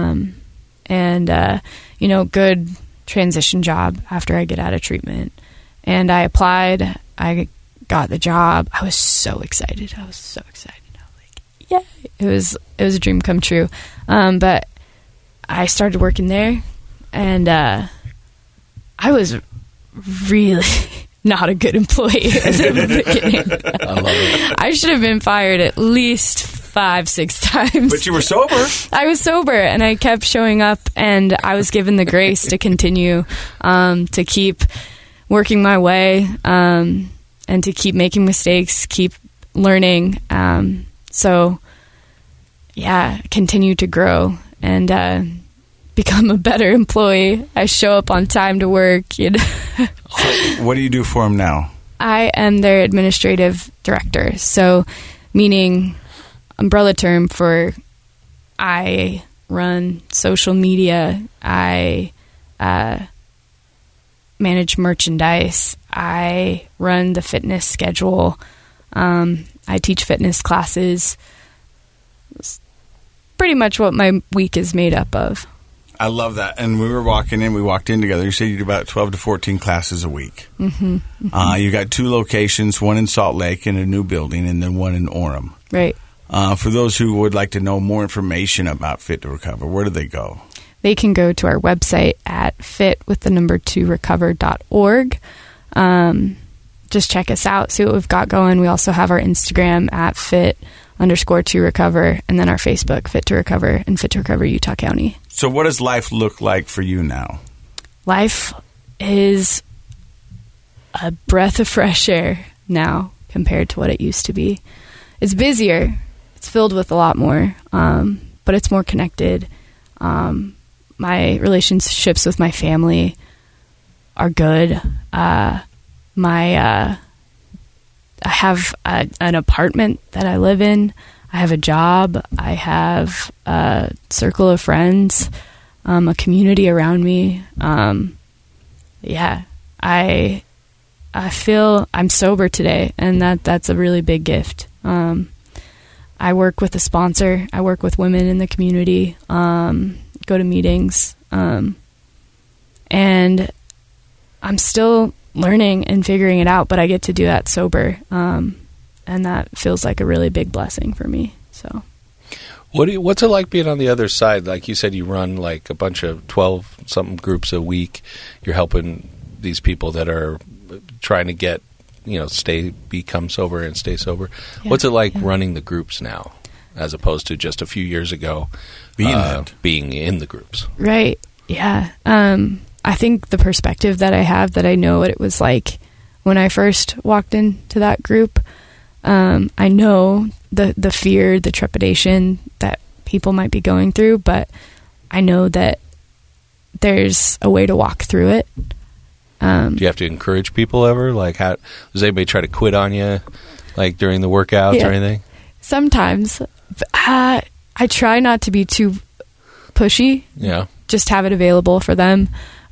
Good transition job after I get out of treatment. And I applied. I got the job. I was so excited. I was like, yeah, it was a dream come true. But I started working there, and I was really not a good employee at the beginning. I love it. I should have been fired at least 5-6 times. But you were sober. I was sober, and I kept showing up, and I was given the grace to continue to keep working my way, and to keep making mistakes, keep learning. Continue to grow and become a better employee. I show up on time to work. So what do you do for them now? I am their administrative director. So, meaning umbrella term for I run social media. I manage merchandise. I run the fitness schedule. I teach fitness classes. It's pretty much what my week is made up of. I love that. And we walked in together. You said you do about 12 to 14 classes a week. Mm-hmm. You got 2 locations, one in Salt Lake in a new building, and then one in Orem. Right. For those who would like to know more information about Fit to Recover, where do they go? They can go to our website at fit2recover.org. Just check us out, see what we've got going. We also have our Instagram at fit_2recover, and then our Facebook, Fit to Recover, and Fit to Recover Utah County. So what does life look like for you now? Life is a breath of fresh air now compared to what it used to be. It's busier. It's filled with a lot more, but it's more connected. My relationships with my family are good. I have an apartment that I live in. I have a job. I have a circle of friends, a community around me. I feel I'm sober today, and that's a really big gift. I work with a sponsor. I work with women in the community, go to meetings, and I'm still learning and figuring it out, but I get to do that sober. And that feels like a really big blessing for me. So, what's it like being on the other side? Like you said, you run like a bunch of 12-something groups a week. You're helping these people that are trying to get, become sober and stay sober. Yeah, what's it like running the groups now, as opposed to just a few years ago being in the groups? Right. Yeah. I think the perspective that I have, that I know what it was like when I first walked into that group. I know the fear, the trepidation that people might be going through, but I know that there's a way to walk through it. Do you have to encourage people ever? Like, how does anybody try to quit on you, like during the workouts or anything? Sometimes. I try not to be too pushy. Yeah. Just have it available for them.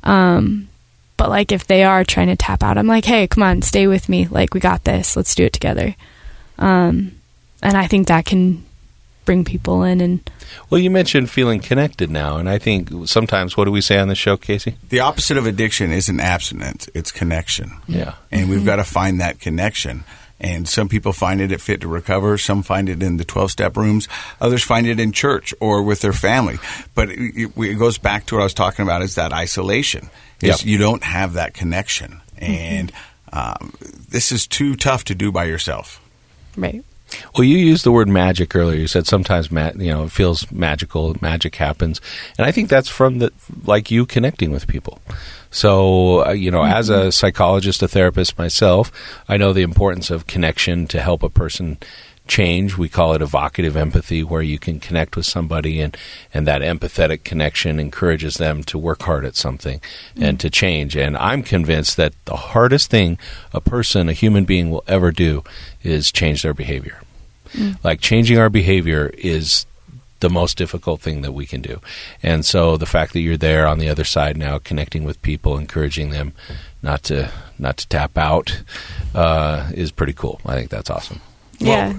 But like if they are trying to tap out, I'm like, hey, come on, stay with me. Like, we got this. Let's do it together. And I think that can bring people in. And well, you mentioned feeling connected now, and I think sometimes, what do we say on the show, Casey? The opposite of addiction isn't abstinence; it's connection. Yeah, and we've got to find that connection. And some people find it at Fit to Recover. Some find it in the 12-step rooms. Others find it in church or with their family. But it goes back to what I was talking about, is that isolation. You don't have that connection. And this is too tough to do by yourself. Right. Well, you used the word magic earlier. You said sometimes, it feels magical. Magic happens. And I think that's from you connecting with people. So, as a psychologist, a therapist myself, I know the importance of connection to help a person change. We call it evocative empathy, where you can connect with somebody and that empathetic connection encourages them to work hard at something and to change. And I'm convinced that the hardest thing a human being will ever do is change their behavior. Like, changing our behavior is the most difficult thing that we can do. And so the fact that you're there on the other side now, connecting with people, encouraging them not to tap out, is pretty cool. I think that's awesome. Yeah. Well,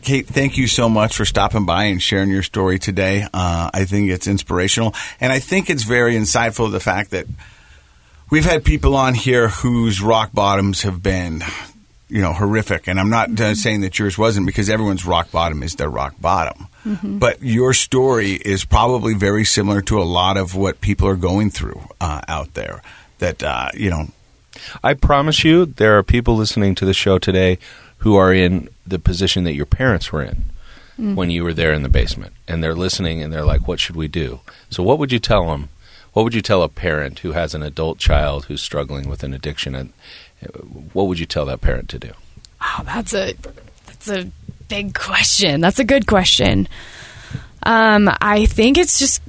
Kate, thank you so much for stopping by and sharing your story today. I think it's inspirational, and I think it's very insightful, the fact that we've had people on here whose rock bottoms have been, horrific. And I'm not saying that yours wasn't, because everyone's rock bottom is their rock bottom. Mm-hmm. But your story is probably very similar to a lot of what people are going through out there. That, I promise you, there are people listening to the show today who are in the position that your parents were in when you were there in the basement. And they're listening and they're like, what should we do? So what would you tell them? What would you tell a parent who has an adult child who's struggling with an addiction? And what would you tell that parent to do? Oh, that's a big question. That's a good question. I think it's just,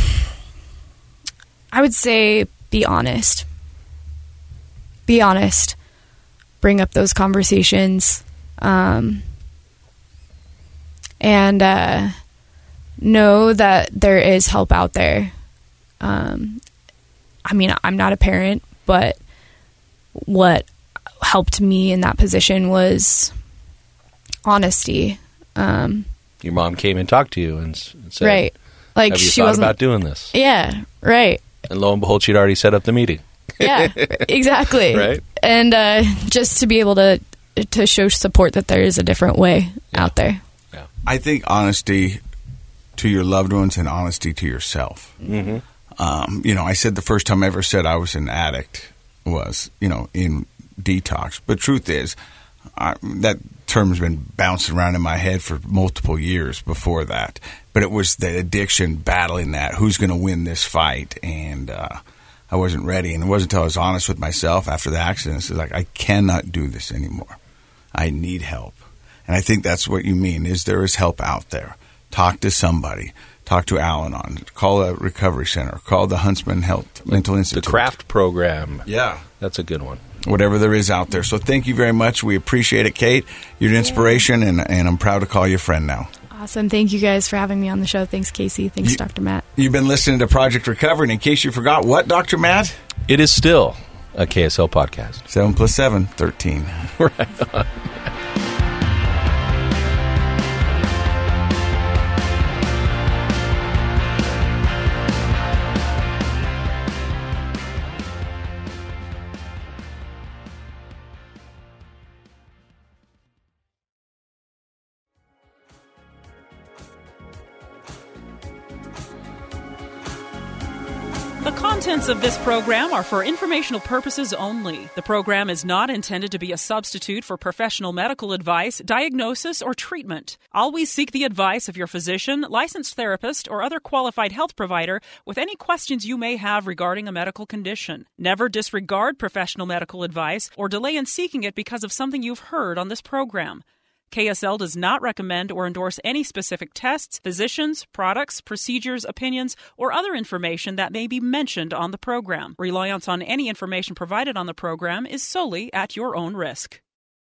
I would say, be honest. Be honest. Bring up those conversations. And know that there is help out there. I'm not a parent, but what helped me in that position was honesty. Your mom came and talked to you and said, right. Like, have you she thought wasn't about doing this? Yeah, right. And lo and behold, she'd already set up the meeting. Yeah, exactly. Right. And just to be able to show support that there is a different way out there. Yeah. I think honesty to your loved ones and honesty to yourself. Mm-hmm. I said the first time I ever said I was an addict was, in detox. But truth is, that term's been bouncing around in my head for multiple years before that. But it was the addiction, battling that. Who's going to win this fight? And I wasn't ready. And it wasn't until I was honest with myself after the accident. It's like, I cannot do this anymore. I need help. And I think that's what you mean, is there is help out there. Talk to somebody. Talk to Al-Anon. Call a recovery center. Call the Huntsman Health Mental Institute. The CRAFT program. Yeah. That's a good one. Whatever there is out there. So thank you very much. We appreciate it, Kate. You're an inspiration, and I'm proud to call you a friend now. Awesome. Thank you guys for having me on the show. Thanks, Casey. Thanks, Dr. Matt. You've been listening to Project Recovery, and in case you forgot, what, Dr. Matt? It is still a KSL podcast. 7 + 7, 13. Right on. The contents of this program are for informational purposes only. The program is not intended to be a substitute for professional medical advice, diagnosis, or treatment. Always seek the advice of your physician, licensed therapist, or other qualified health provider with any questions you may have regarding a medical condition. Never disregard professional medical advice or delay in seeking it because of something you've heard on this program. KSL does not recommend or endorse any specific tests, physicians, products, procedures, opinions, or other information that may be mentioned on the program. Reliance on any information provided on the program is solely at your own risk.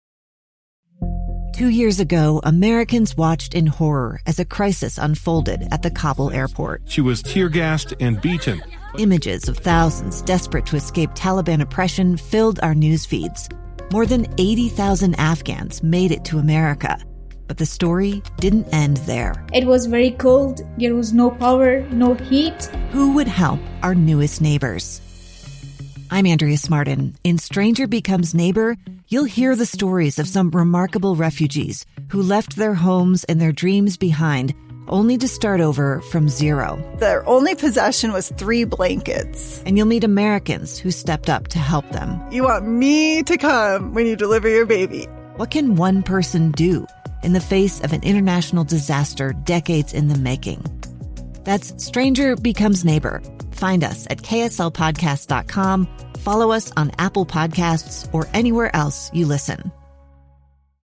2 years ago, Americans watched in horror as a crisis unfolded at the Kabul airport. She was tear-gassed and beaten. Images of thousands desperate to escape Taliban oppression filled our news feeds. More than 80,000 Afghans made it to America. But the story didn't end there. It was very cold. There was no power, no heat. Who would help our newest neighbors? I'm Andrea Smartin. In Stranger Becomes Neighbor, you'll hear the stories of some remarkable refugees who left their homes and their dreams behind, only to start over from zero. Their only possession was 3 blankets. And you'll meet Americans who stepped up to help them. You want me to come when you deliver your baby. What can one person do in the face of an international disaster decades in the making? That's Stranger Becomes Neighbor. Find us at kslpodcast.com. Follow us on Apple Podcasts or anywhere else you listen.